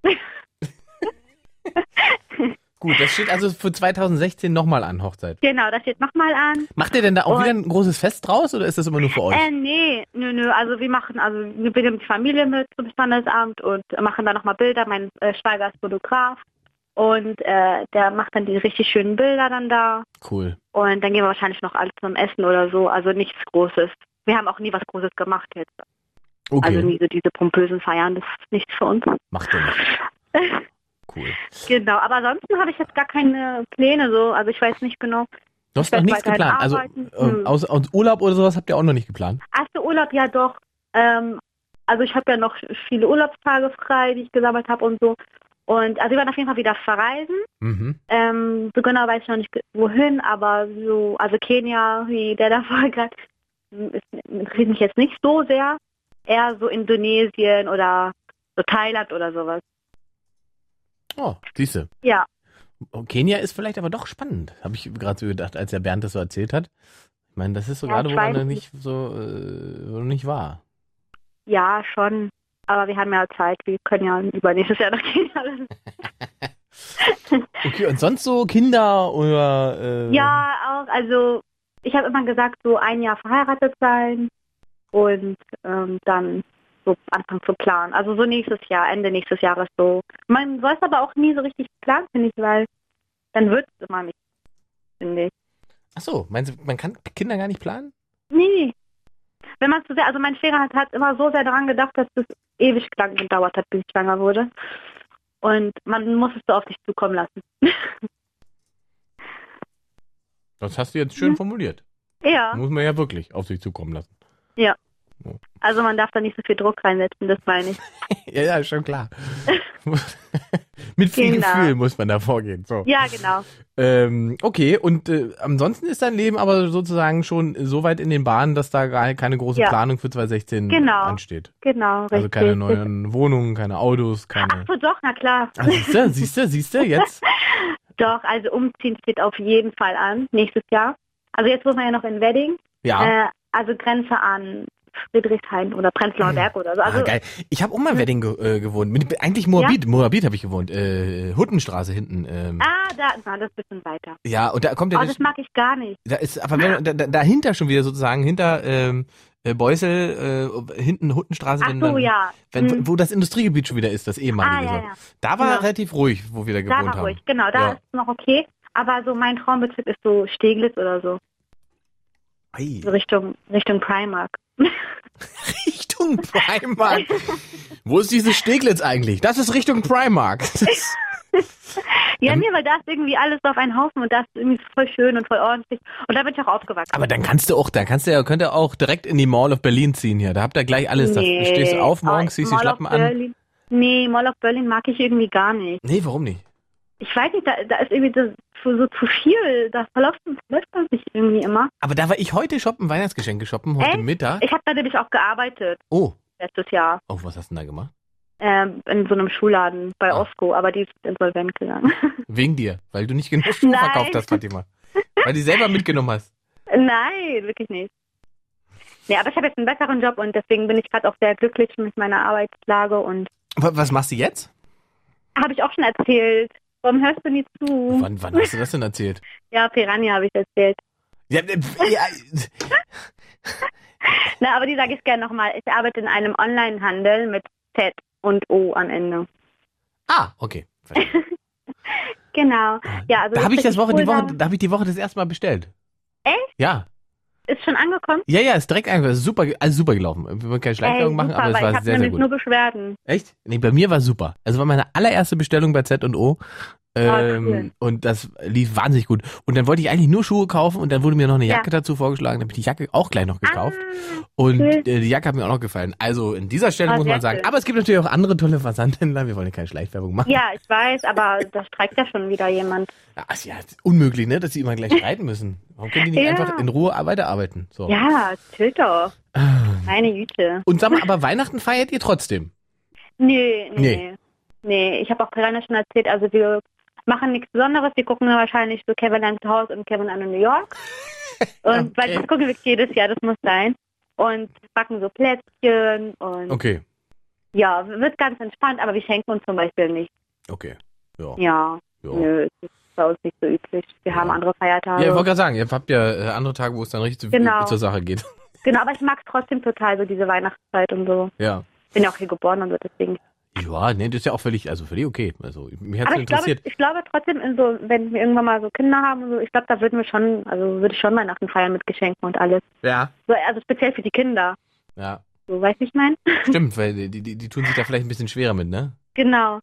Gut, das steht also für zweitausendsechzehn nochmal an, Hochzeit. Genau, das steht nochmal an. Macht ihr denn da auch Und- wieder ein großes Fest draus oder ist das immer nur für euch? Äh, nee, nö, nö. Also wir machen, also wir bringen die Familie mit zum Standesamt und machen dann nochmal Bilder. Mein äh, Schwager ist Fotograf und äh, der macht dann die richtig schönen Bilder dann da. Cool. Und dann gehen wir wahrscheinlich noch alle zum Essen oder so. Also nichts Großes. Wir haben auch nie was Großes gemacht jetzt. Okay, Also nie so diese pompösen Feiern. Das ist nichts für uns. macht ihr nicht. cool. Genau, aber ansonsten habe ich jetzt gar keine Pläne so, also ich weiß nicht genau. Du hast Ich noch werd nichts weiterhin geplant. Also arbeiten. äh, Nö. aus, aus Urlaub oder sowas habt ihr auch noch nicht geplant? Erste Urlaub, ja doch. Ähm, also ich habe ja noch viele Urlaubstage frei, die ich gesammelt habe und so. Und also wir werden auf jeden Fall wieder verreisen. Mhm. Ähm, so genau weiß ich noch nicht ge- wohin, aber so, also Kenia, wie der da vorher gerade, interessiert mich jetzt nicht so sehr. Eher so Indonesien oder so Thailand oder sowas. Oh, siehste. Ja, Oh, Kenia ist vielleicht aber doch spannend, habe ich gerade so gedacht, als der Bernd das so erzählt hat. Ich meine, das ist so Ja, gerade, ich wo man weiß noch nicht so, äh, wo noch nicht war. ja, schon. Aber wir haben ja Zeit, wir können ja übernächstes Jahr nach Kenia. Okay, und sonst so Kinder oder... Äh, Ja, auch, also ich habe immer gesagt, so ein Jahr verheiratet sein und ähm, dann so anfangen zu planen. Also so nächstes Jahr, Ende nächstes Jahres so. Man soll es aber auch nie so richtig planen, finde ich, weil dann wird es immer nicht, finde ich. Ach so, meinst du, man kann Kinder gar nicht planen? Nee. Wenn man zu sehr, also mein Schwieger hat, hat immer so sehr daran gedacht, dass es ewig lang gedauert hat, bis ich schwanger wurde. Und man muss es so auf sich zukommen lassen. Das hast du jetzt schön formuliert. Ja, Muss man ja wirklich auf sich zukommen lassen. ja. Oh. Also man darf da nicht so viel Druck reinsetzen, das meine ich. Ja, ja, schon klar. Mit viel Genau. Gefühl muss man da vorgehen. So. Ja, genau. Ähm, okay, und äh, ansonsten ist dein Leben aber sozusagen schon so weit in den Bahnen, dass da gar keine große Ja. Planung für zwanzig sechzehn Genau. ansteht. Genau, richtig. Also keine neuen Wohnungen, keine Autos, Ach keine... so, doch, na klar. Ah, siehst du, siehst du, siehst du, jetzt? Doch, also umziehen steht auf jeden Fall an, nächstes Jahr. Also jetzt muss man ja noch in Wedding. Ja. Äh, also Grenze an Friedrichshain oder Prenzlauer Berg oder so. Also, Ah, geil. Ich habe auch mal Wedding ge äh, gewohnt. Mit, eigentlich Moabit, Moabit habe ich gewohnt. Äh, Huttenstraße hinten. Ähm. ah, da, na, das ist ein bisschen weiter. Ja, und da kommt ja Oh, das, das mag ich gar nicht. da ist, aber wenn, da, da, dahinter schon wieder sozusagen, hinter ähm, äh, Beusel, äh, hinten Huttenstraße, Ach wenn, so, dann, ja. wenn, Hm. wo das Industriegebiet schon wieder ist, das ehemalige. Ah, ja, so. ja. Da war Genau. relativ ruhig, wo wir da Da gewohnt war haben. ruhig, genau, da Ja. ist es noch okay. Aber so mein Traumbezirk ist so Steglitz oder so. Ei. So Richtung, Richtung Primark. Richtung Primark. Wo ist dieses Steglitz eigentlich? Das ist Richtung Primark. Das, Ja, Ähm, nee, weil da ist irgendwie alles auf einen Haufen und das ist irgendwie voll schön und voll ordentlich. Und da bin ich auch aufgewachsen. aber dann kannst du auch, da kannst du ja, könnt ihr auch direkt in die Mall of Berlin ziehen hier. Da habt ihr gleich alles. Da stehst du auf morgens, Ah, ziehst die Mall of Schlappen an. Berlin. Nee, Mall of Berlin mag ich irgendwie gar nicht. Nee, warum nicht? Ich weiß nicht, da, da ist irgendwie das, so, so zu viel. Da verläuft verläuft man sich irgendwie immer. Aber da war ich heute shoppen, Weihnachtsgeschenke shoppen, heute Echt? Mittag. Ich habe da nämlich auch gearbeitet Oh, letztes Jahr. oh, was hast du denn da gemacht? Ähm, in so einem Schuhladen bei Ah. Osco, aber die ist insolvent gegangen. Wegen dir, weil du nicht genug Schuhe Nein. verkauft hast, Fatima. Weil du die selber mitgenommen hast. Nein, wirklich nicht. Nee, aber ich habe jetzt einen besseren Job und deswegen bin ich gerade auch sehr glücklich mit meiner Arbeitslage und Wa- Was machst du jetzt? habe ich auch schon erzählt. Warum hörst du nie zu? Wann, wann hast du das denn erzählt? Ja, Piranha habe ich erzählt. Ja, äh, ja, Na, aber die sage ich gerne nochmal. Ich arbeite in einem Onlinehandel mit Z und O am Ende. ah, okay. Verstehe. Genau. Ja, also Da habe ich das ist Woche, die cool, Woche, da- da habe ich die Woche das erste Mal bestellt. Echt? Ja. Ist schon angekommen? Ja, ja, ist direkt einfach super, ge- also super gelaufen. Wir wollen keine Schleichwerbung machen, super, aber es weil ich war habe sehr, sehr nämlich gut. nur Beschwerden. Echt? Nee, bei mir war super. Also war meine allererste Bestellung bei Z und O. Ähm, Ah, cool. Und das lief wahnsinnig gut. Und dann wollte ich eigentlich nur Schuhe kaufen und dann wurde mir noch eine Ja. Jacke dazu vorgeschlagen. Dann habe ich die Jacke auch gleich noch gekauft. Ah, Und cool. äh, die Jacke hat mir auch noch gefallen. Also in dieser Stelle Ah, muss sehr man sagen. schön. Aber es gibt natürlich auch andere tolle Versandhändler. Wir wollen ja keine Schleichwerbung machen. ja, ich weiß, aber da streikt ja schon wieder jemand. Ja, ist ja unmöglich, ne, dass sie immer gleich streiten müssen. Warum können die nicht Ja. einfach in Ruhe weiterarbeiten? So. Ja, chill doch. Meine Güte. Und sag mal, aber Weihnachten feiert ihr trotzdem? Nee, nee. Nee. Nee, nee. Ich habe auch Piranha schon erzählt, also wir machen nichts Besonderes. Wir gucken dann wahrscheinlich so Kevin Land House und Kevin an New York. Und weil Okay. das gucken wir jedes Jahr, das muss sein. Und backen so Plätzchen und Okay, ja, wird ganz entspannt, aber wir schenken uns zum Beispiel nicht. okay. Ja. Ja, Ja. nö, das ist bei uns nicht so üblich. Wir Ja. haben andere Feiertage. Ja, ich wollte gerade sagen, ihr habt ja äh, andere Tage, wo es dann richtig Genau. zur Sache geht. Genau, aber ich mag es trotzdem total, so diese Weihnachtszeit und so. Ja. Bin ja auch hier geboren und so, deswegen. Ja, nee, das ist ja auch völlig, also völlig okay. Also mich hat's Aber so ich glaube, interessiert. ich glaube trotzdem, in so, wenn wir irgendwann mal so Kinder haben und so, ich glaube, da würden wir schon, also würde ich schon Weihnachten feiern mit Geschenken und alles. Ja. So, also speziell für die Kinder. Ja, So, weißt du, ich meine? stimmt, weil die, die, die tun sich da vielleicht ein bisschen schwerer mit, ne? Genau.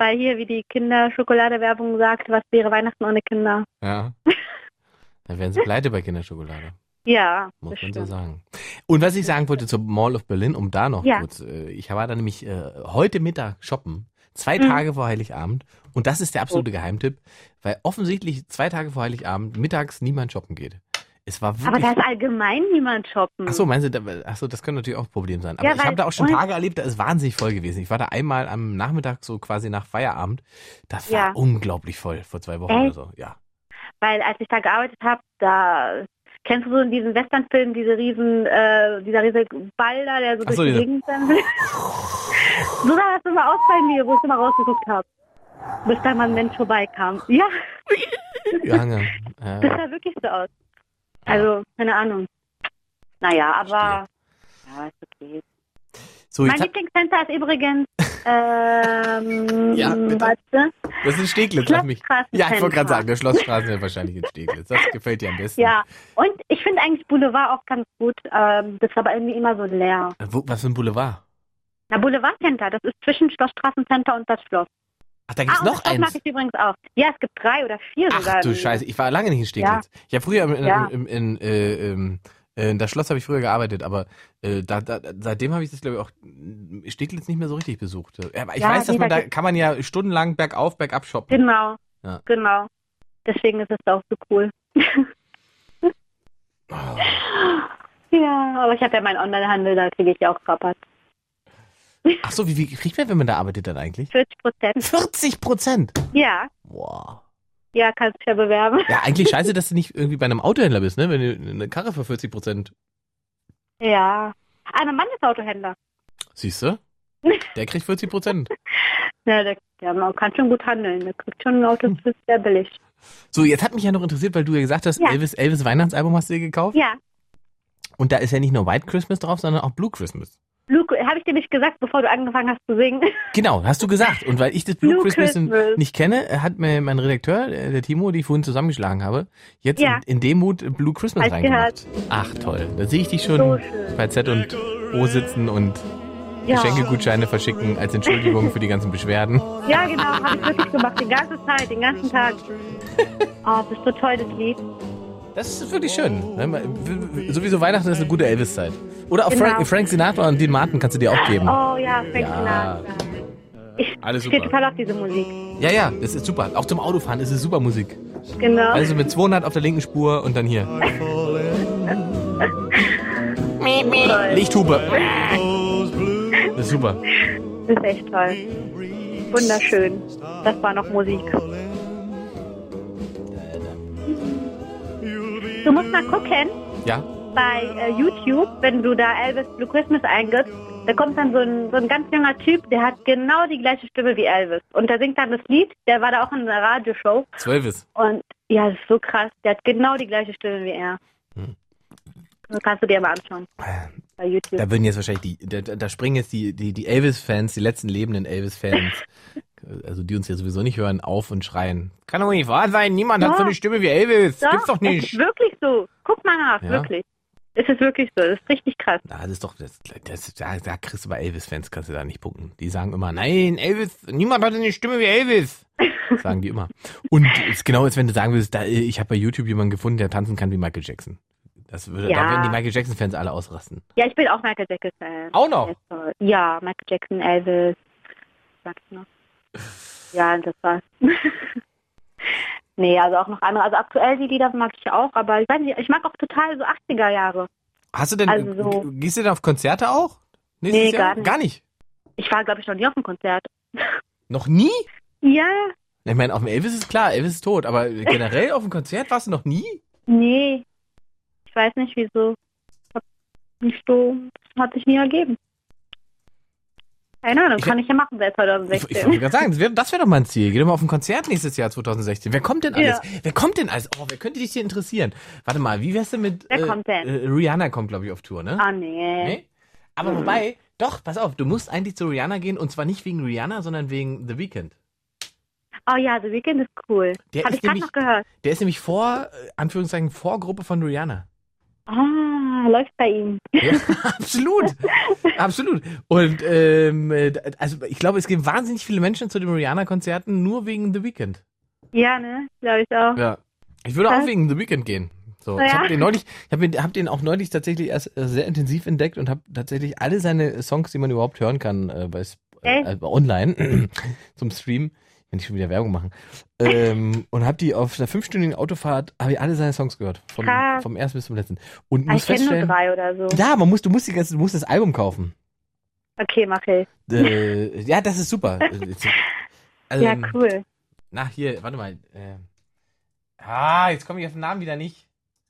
Weil hier, wie die Kinderschokolade-Werbung sagt, was wäre Weihnachten ohne Kinder? Ja. Dann wären sie pleite bei Kinderschokolade. Ja, Muss das man so stimmt. sagen. Und was ich sagen wollte zur Mall of Berlin, um da noch Ja. kurz, äh, ich war da nämlich äh, heute Mittag shoppen, zwei Mhm. Tage vor Heiligabend, und das ist der absolute Geheimtipp, weil offensichtlich zwei Tage vor Heiligabend mittags niemand shoppen geht. Es war Aber wirklich... da ist allgemein niemand shoppen. Achso, meinen Sie, da, achso, das könnte natürlich auch ein Problem sein. Aber Ja, ich weil- habe da auch schon und- Tage erlebt, da ist wahnsinnig voll gewesen. Ich war da einmal am Nachmittag, so quasi nach Feierabend. Das war Ja. unglaublich voll, vor zwei Wochen Echt? oder so. Ja. Weil als ich da gearbeitet habe, da kennst du so in diesen Westernfilmen diese riesen, äh, dieser riesige Ball da, der so Ach so, durch die diese- Gegend dann. So sah das immer aus bei mir, wo ich immer rausgeguckt habe. Bis da mal ein Mensch vorbeikam. Ja, Jange. das Äh, sah wirklich so aus. Also, keine Ahnung. Naja, aber ja, ist okay. so, Mein jetzt hat, Lieblingscenter ist übrigens ähm, Ja, bitte. warte, das ist in Steglitz, lass mich. Schlossstraßencenter. Ja, ich wollte gerade sagen, der Schlossstraßen wäre wahrscheinlich in Steglitz. Das gefällt dir am besten. Ja, und ich finde eigentlich Boulevard auch ganz gut. Ähm, das ist aber irgendwie immer so leer. Äh, Wo, was für ein Boulevard? Na, Boulevardcenter, das ist zwischen Schlossstraßencenter und das Schloss. Ach, da gibt's ah, und noch das Schloss mag eins. ich übrigens auch. Ja, es gibt drei oder vier sogar. Ach du Scheiße, ich war lange nicht in Steglitz. Ich habe früher in, Ja. in, in, äh, ähm, in das Schloss habe ich früher gearbeitet, aber äh, da, da, seitdem habe ich das, glaube ich, auch äh, Steglitz nicht mehr so richtig besucht. Ja, aber ich Ja, weiß, dass nee, man da da kann man ja stundenlang bergauf, bergab shoppen. Genau, Ja. genau. Deswegen ist es auch so cool. Oh. Ja, aber ich habe ja meinen Onlinehandel, da kriege ich ja auch Rabatt. Ach so, wie, wie kriegt man, wenn man da arbeitet dann eigentlich? vierzig Prozent. vierzig Prozent? Ja, Wow. ja, kannst dich ja bewerben. Ja, eigentlich scheiße, dass du nicht irgendwie bei einem Autohändler bist, ne? Wenn du eine Karre für vierzig Prozent. Ja. Ah, mein Mann ist Autohändler. Siehst du? Der kriegt vierzig Prozent. Ja, der, der man kann schon gut handeln. Der kriegt schon Autos Hm. für sehr billig. So, jetzt hat mich ja noch interessiert, weil du ja gesagt hast, Ja. Elvis, Elvis Weihnachtsalbum hast du dir gekauft. Ja, Und da ist ja nicht nur White Christmas drauf, sondern auch Blue Christmas. Luke, habe ich dir nicht gesagt, bevor du angefangen hast zu singen? Genau, hast du gesagt. Und weil ich das Blue, Blue Christmas, Christmas. nicht kenne, hat mir mein Redakteur, äh, der Timo, die ich vorhin zusammengeschlagen habe, jetzt Ja. in, in dem Mut Blue Christmas Hab ich reingemacht. Ach toll, da sehe ich dich schon So schön. bei Z und O sitzen und Ja. Geschenkegutscheine verschicken als Entschuldigung für die ganzen Beschwerden. Ja, genau, habe ich wirklich gemacht. Die ganze Zeit, den ganzen Tag. Oh, das ist so toll, das Lied. Das ist wirklich schön. ne? Sowieso Weihnachten ist eine gute Elvis-Zeit. Oder auch Genau. Frank, Frank Sinatra und Dean Martin kannst du dir auch geben. Oh ja, Frank Ja. Sinatra. Ich Alles stehe super. total auf diese Musik. Ja, ja, das ist super. Auch zum Autofahren ist es super Musik. Genau. Also mit zweihundert auf der linken Spur und dann hier. Lichthupe. Das ist super. Das ist echt toll. Wunderschön. Das war noch Musik. Du musst mal gucken Ja? bei äh, YouTube, wenn du da Elvis Blue Christmas eingibst, da kommt dann so ein, so ein ganz junger Typ, der hat genau die gleiche Stimme wie Elvis. Und der singt dann das Lied, der war da auch in einer Radioshow. Zwölfes. Und ja, das ist so krass, der hat genau die gleiche Stimme wie er. Hm. Das kannst du dir mal anschauen bei YouTube. Da würden jetzt wahrscheinlich die, da, da springen jetzt die, die, die Elvis-Fans, die letzten lebenden Elvis-Fans, also die uns ja sowieso nicht hören, auf und schreien. Kann doch nicht wahr sein, niemand Ja. hat so eine Stimme wie Elvis. Doch, Gibt's doch Es nicht. ist wirklich so. Guck mal nach, Ja? wirklich. Es ist wirklich so. Das ist richtig krass. Na, das ist doch, das, das, da, da kriegst du bei Elvis-Fans, kannst du da nicht punkten. Die sagen immer, nein, Elvis, niemand hat eine Stimme wie Elvis. Sagen die immer. Und es ist genau, als wenn du sagen würdest, da, ich habe bei YouTube jemanden gefunden, der tanzen kann wie Michael Jackson. Das würde, Ja. Da würden die Michael Jackson-Fans alle ausrasten. Ja, ich bin auch Michael Jackson-Fan. Auch noch? Der ist toll. Ja, Michael Jackson, Elvis. Sag ich noch. Ja, das war's. Nee, also auch noch andere. Also aktuell die Lieder mag ich auch, aber ich weiß nicht, ich mag auch total so achtziger Jahre. Hast du denn, Also so- g- gehst du denn auf Konzerte auch? Nächstes Nee, Jahr? gar nicht. Gar nicht? Ich war, glaube ich, noch nie auf einem Konzert. Noch nie? Ja, Ich meine, auf dem Elvis ist klar, Elvis ist tot, aber generell auf dem Konzert warst du noch nie? nee. Ich weiß nicht, wieso. Hab nicht so, das hat sich nie ergeben. Keine Ahnung, Ich- kann ich ja machen seit Ich, ich zweitausendsechzehn. wollte gerade sagen, das wäre das wär doch mal ein Ziel. Geh doch mal auf ein Konzert nächstes Jahr zweitausendsechzehn. Wer kommt denn alles? Ja. Wer kommt denn alles? Oh, wer könnte dich hier interessieren? Warte mal, wie wär's denn mit... Wer kommt denn? Äh, Rihanna kommt, glaube ich, auf Tour, ne? Ah, nee. Nee? Aber wobei, doch, pass auf, du musst eigentlich zu Rihanna gehen und zwar nicht wegen Rihanna, sondern wegen The Weeknd. Oh ja, The Weeknd ist cool. Der Habe ist ich gerade nämlich- noch gehört. Der ist nämlich vor, äh, Anführungszeichen, Vorgruppe von Rihanna. Ah, Ah, läuft bei ihm. Ja, absolut. Absolut. Und ähm, also ich glaube, es gibt wahnsinnig viele Menschen zu den Rihanna-Konzerten nur wegen The Weeknd. Ja, ne? Glaube ich auch. Ja. Ich würde Was? auch wegen The Weeknd gehen. So, Ja. ich habe den neulich, ich habe hab den auch neulich tatsächlich erst äh, sehr intensiv entdeckt und habe tatsächlich alle seine Songs, die man überhaupt hören kann, äh, bei, äh, äh, online zum Stream, wenn ich schon wieder Werbung machen, ähm, und habe die auf einer fünfstündigen Autofahrt, habe ich alle seine Songs gehört, vom, Krass. vom ersten bis zum letzten. Und Ah, muss ich kenne nur feststellen, drei oder so. ja, man muss, du musst die ganze, du musst das Album kaufen. Okay, mach ich. Äh, ja, das ist super. Also, Ja, cool. Na, hier, warte mal. Äh, ah, jetzt komme ich auf den Namen wieder nicht.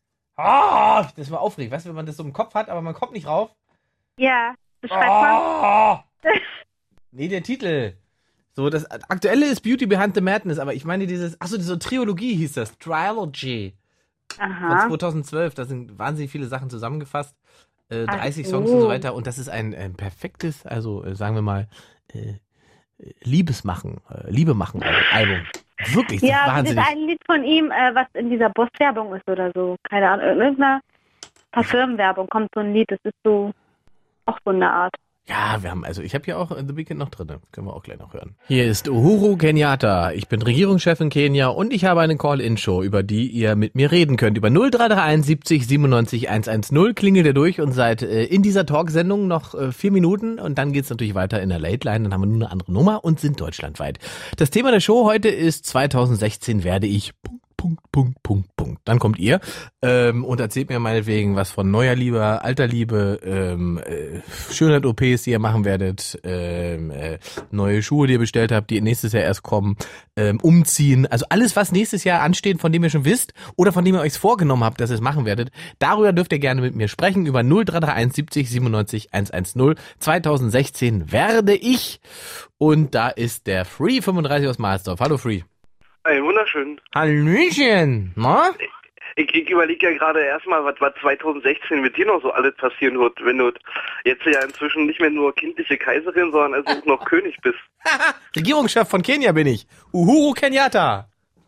Ah, das war aufregend. Weißt du, wenn man das so im Kopf hat, aber man kommt nicht rauf. Ja, beschreib mal. Ah! Nee, der Titel. So, das aktuelle ist Beauty Behind the Madness, aber ich meine dieses, achso, diese Trilogie hieß das. Trilogy. Von Aha. zweitausendzwölf. Da sind wahnsinnig viele Sachen zusammengefasst. Äh, Ach dreißig so. Songs und so weiter. Und das ist ein, ein perfektes, also äh, sagen wir mal, äh, Liebesmachen, äh, Liebemachen Album. Wirklich, das ist Ja, das wahnsinnig. ist ein Lied von ihm, äh, was in dieser Boss-Werbung ist oder so. Keine Ahnung, in irgendeiner Parfümwerbung kommt so ein Lied, das ist so auch so eine Art. Ja, wir haben, also ich habe hier auch The Weeknd noch drin. Können wir auch gleich noch hören. Hier ist Uhuru Kenyatta. Ich bin Regierungschef in Kenia und ich habe eine Call-In-Show, über die ihr mit mir reden könnt. Über null drei drei eins siebzig siebenundneunzig hundertzehn klingelt ihr durch und seid äh, in dieser Talksendung noch äh, vier Minuten und dann geht's natürlich weiter in der Late Line. Dann haben wir nur eine andere Nummer und sind deutschlandweit. Das Thema der Show heute ist zweitausendsechzehn werde ich... Punkt, Punkt, Punkt, Punkt. Dann kommt ihr ähm, und erzählt mir meinetwegen was von neuer Liebe, alter Liebe, ähm, äh, Schönheit-O Ps, die ihr machen werdet, ähm, äh, neue Schuhe, die ihr bestellt habt, die nächstes Jahr erst kommen, ähm, umziehen. Also alles, was nächstes Jahr ansteht, von dem ihr schon wisst oder von dem ihr euch vorgenommen habt, dass ihr es machen werdet, darüber dürft ihr gerne mit mir sprechen über null drei drei eins siebzig siebenundneunzig hundertzehn. zweitausendsechzehn werde ich und da ist der Free fünfunddreißig aus Marsdorf. Hallo Free. Hey, wunderschön. Hallöchen, na? Ich, ich überlege ja gerade erstmal, was, was zweitausendsechzehn mit dir noch so alles passieren wird, wenn du jetzt ja inzwischen nicht mehr nur kindliche Kaiserin, sondern also auch noch König bist. Regierungschef von Kenia bin ich. Uhuru Kenyatta.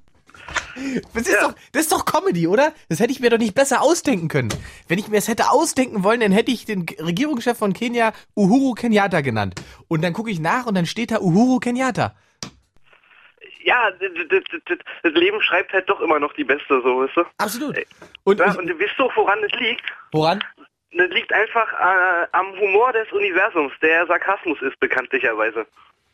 Das ist, Ja. doch, das ist doch Comedy, oder? Das hätte ich mir doch nicht besser ausdenken können. Wenn ich mir das hätte ausdenken wollen, dann hätte ich den Regierungschef von Kenia Uhuru Kenyatta genannt. Und dann gucke ich nach und dann steht da Uhuru Kenyatta. Ja, das, das, das, das Leben schreibt halt doch immer noch die Beste, so, weißt du? Absolut. Und, Ja, ich, und du weißt doch, woran es liegt? woran? Das liegt einfach äh, am Humor des Universums, der Sarkasmus ist, bekanntlicherweise.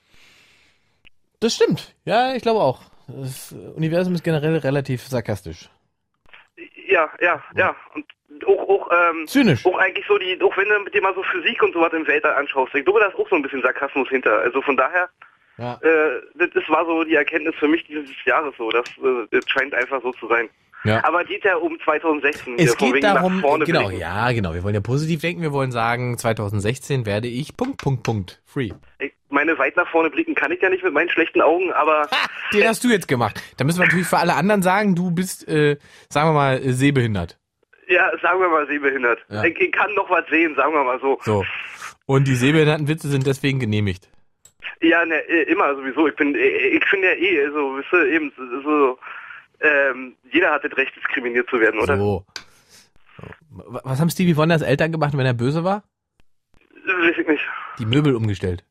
Das stimmt. Ja, ich glaube auch. Das Universum ist generell relativ sarkastisch. Ja, ja, ja. Und auch, auch, ähm, Zynisch. auch eigentlich so die, auch wenn du mit dir mal so Physik und sowas im Weltall anschaust, ich glaube, da ist auch so ein bisschen Sarkasmus hinter. Also von daher, Ja. äh, das, das war so die Erkenntnis für mich dieses Jahres so. Das, äh, das scheint einfach so zu sein. Ja. Aber es geht ja um zweitausendsechzehn. Es hier, von geht wegen nach darum, vorne genau, blicken. ja, genau. Wir wollen ja positiv denken. Wir wollen sagen, zweitausendsechzehn werde ich Punkt, Punkt, Punkt. Free. Ich meine, weit nach vorne blicken kann ich ja nicht mit meinen schlechten Augen, aber Ha, den hast du jetzt gemacht. Da müssen wir natürlich für alle anderen sagen, du bist, äh, sagen wir mal, äh, sehbehindert. ja, sagen wir mal sehbehindert. Ja. Ich, ich kann noch was sehen, sagen wir mal so. So. Und die Sehbehindertenwitze sind deswegen genehmigt. Ja, ne, äh, immer sowieso. Ich bin, äh, ich finde ja eh, so, wisst ihr, eben so, ähm, jeder hat das Recht, diskriminiert zu werden, oder? So. So. Was haben Stevie Wonders Eltern gemacht, wenn er böse war? Weiß ich nicht. Die Möbel umgestellt.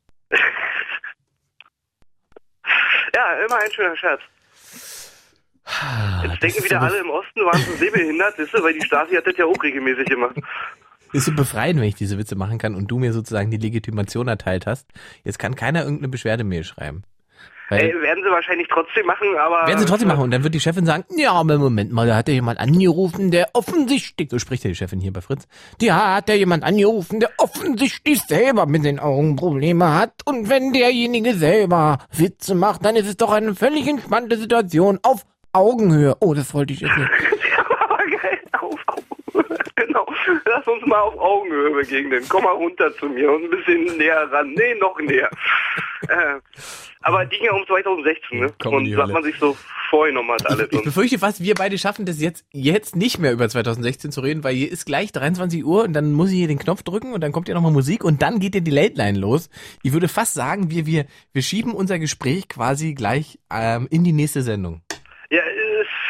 Ja, immer ein schöner Scherz. Ah, Jetzt das denken ist wieder so alle im Osten waren so sehbehindert, wisst ihr, weil die Stasi hat das ja auch regelmäßig gemacht. Ist so befreiend, wenn ich diese Witze machen kann und du mir sozusagen die Legitimation erteilt hast. Jetzt kann keiner irgendeine Beschwerdemail schreiben. Weil Ey, werden sie wahrscheinlich trotzdem machen, aber... werden sie trotzdem machen und dann wird die Chefin sagen, ja, aber Moment mal, da hat ja jemand angerufen, der offensichtlich, so spricht ja die Chefin hier bei Fritz, ja, hat ja jemand angerufen, der offensichtlich selber mit den Augen Probleme hat und wenn derjenige selber Witze macht, dann ist es doch eine völlig entspannte Situation auf Augenhöhe. Oh, das wollte ich jetzt nicht. Ja, aber geil, auf Augenhöhe. Genau, lass uns mal auf Augenhöhe begegnen. Komm mal runter zu mir und ein bisschen näher ran. Nee, noch näher. äh, aber es ging ja um zweitausendsechzehn, ne? Komm, Und die was Hölle. man sich so vorgenommen hat, alles. Ich, ich befürchte fast, wir beide schaffen das jetzt, jetzt nicht mehr über zweitausendsechzehn zu reden, weil hier ist gleich dreiundzwanzig Uhr und dann muss ich hier den Knopf drücken und dann kommt ja nochmal Musik und dann geht ja die Late Line los. Ich würde fast sagen, wir, wir, wir schieben unser Gespräch quasi gleich ähm, in die nächste Sendung. Ja, es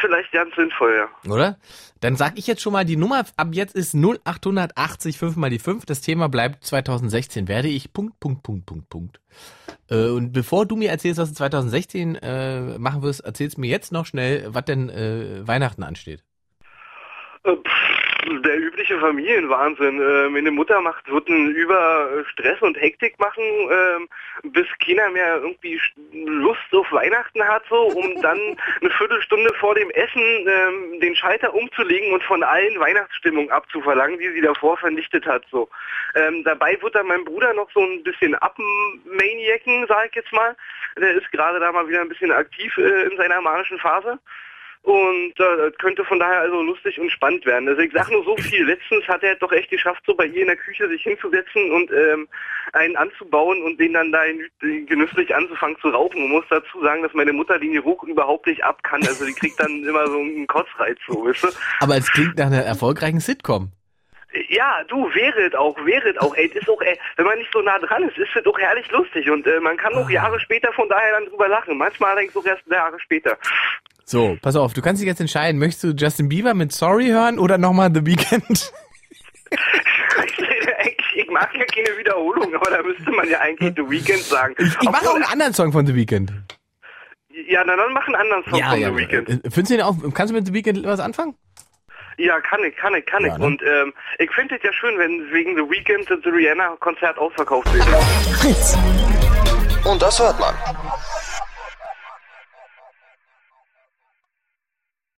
vielleicht ganz sinnvoll, ja. Oder? Dann sag ich jetzt schon mal, die Nummer ab jetzt ist null acht achtzig fünf mal die fünf. Das Thema bleibt zweitausendsechzehn. Werde ich Punkt, Punkt, Punkt, Punkt, Punkt. Äh, und bevor du mir erzählst, was du zweitausendsechzehn äh, machen wirst, erzählst mir jetzt noch schnell, was denn äh, Weihnachten ansteht. Äh, pff, der übliche Familienwahnsinn. Äh, meine Mutter macht, wird einen über Stress und Hektik machen, äh, bis keiner mehr irgendwie Lust auf Weihnachten hat, so, um dann eine Viertelstunde vor dem Essen äh, den Schalter umzulegen und von allen Weihnachtsstimmung abzuverlangen, die sie davor vernichtet hat, so. Ähm, dabei wird dann mein Bruder noch so ein bisschen abmaniaken, sag ich jetzt mal. Der ist gerade da mal wieder ein bisschen aktiv äh, in seiner manischen Phase. Und äh, könnte von daher also lustig und spannend werden. Also ich sage nur so viel. Letztens hat er doch echt geschafft, so bei ihr in der Küche sich hinzusetzen und ähm, einen anzubauen und den dann da genüsslich anzufangen zu rauchen. Man muss dazu sagen, dass meine Mutter den Geruch überhaupt nicht ab kann. Also die kriegt dann immer so einen Kotzreiz, so, weißt du? Aber es klingt nach einer erfolgreichen Sitcom. Ja, du, wäre es auch, wäre es auch, ey, ist auch, ey, wenn man nicht so nah dran ist, ist es doch herrlich lustig und äh, man kann auch Jahre später von daher dann drüber lachen. Manchmal allerdings auch erst Jahre später. So, pass auf, du kannst dich jetzt entscheiden, möchtest du Justin Bieber mit Sorry hören oder nochmal The Weeknd? Ich mag ja keine Wiederholung, aber da müsste man ja eigentlich The Weeknd sagen. Ich, ich mache auch einen anderen Song von The Weeknd. Ja, na dann mach einen anderen Song ja, von ja, The Weeknd. Findest du den auch, kannst du mit The Weeknd was anfangen? Ja, kann ich, kann ich, kann ja, ich. Ne? Und ähm, ich finde es ja schön, wenn wegen The Weeknd das Rihanna-Konzert ausverkauft wird. Fritz. Und das hört man.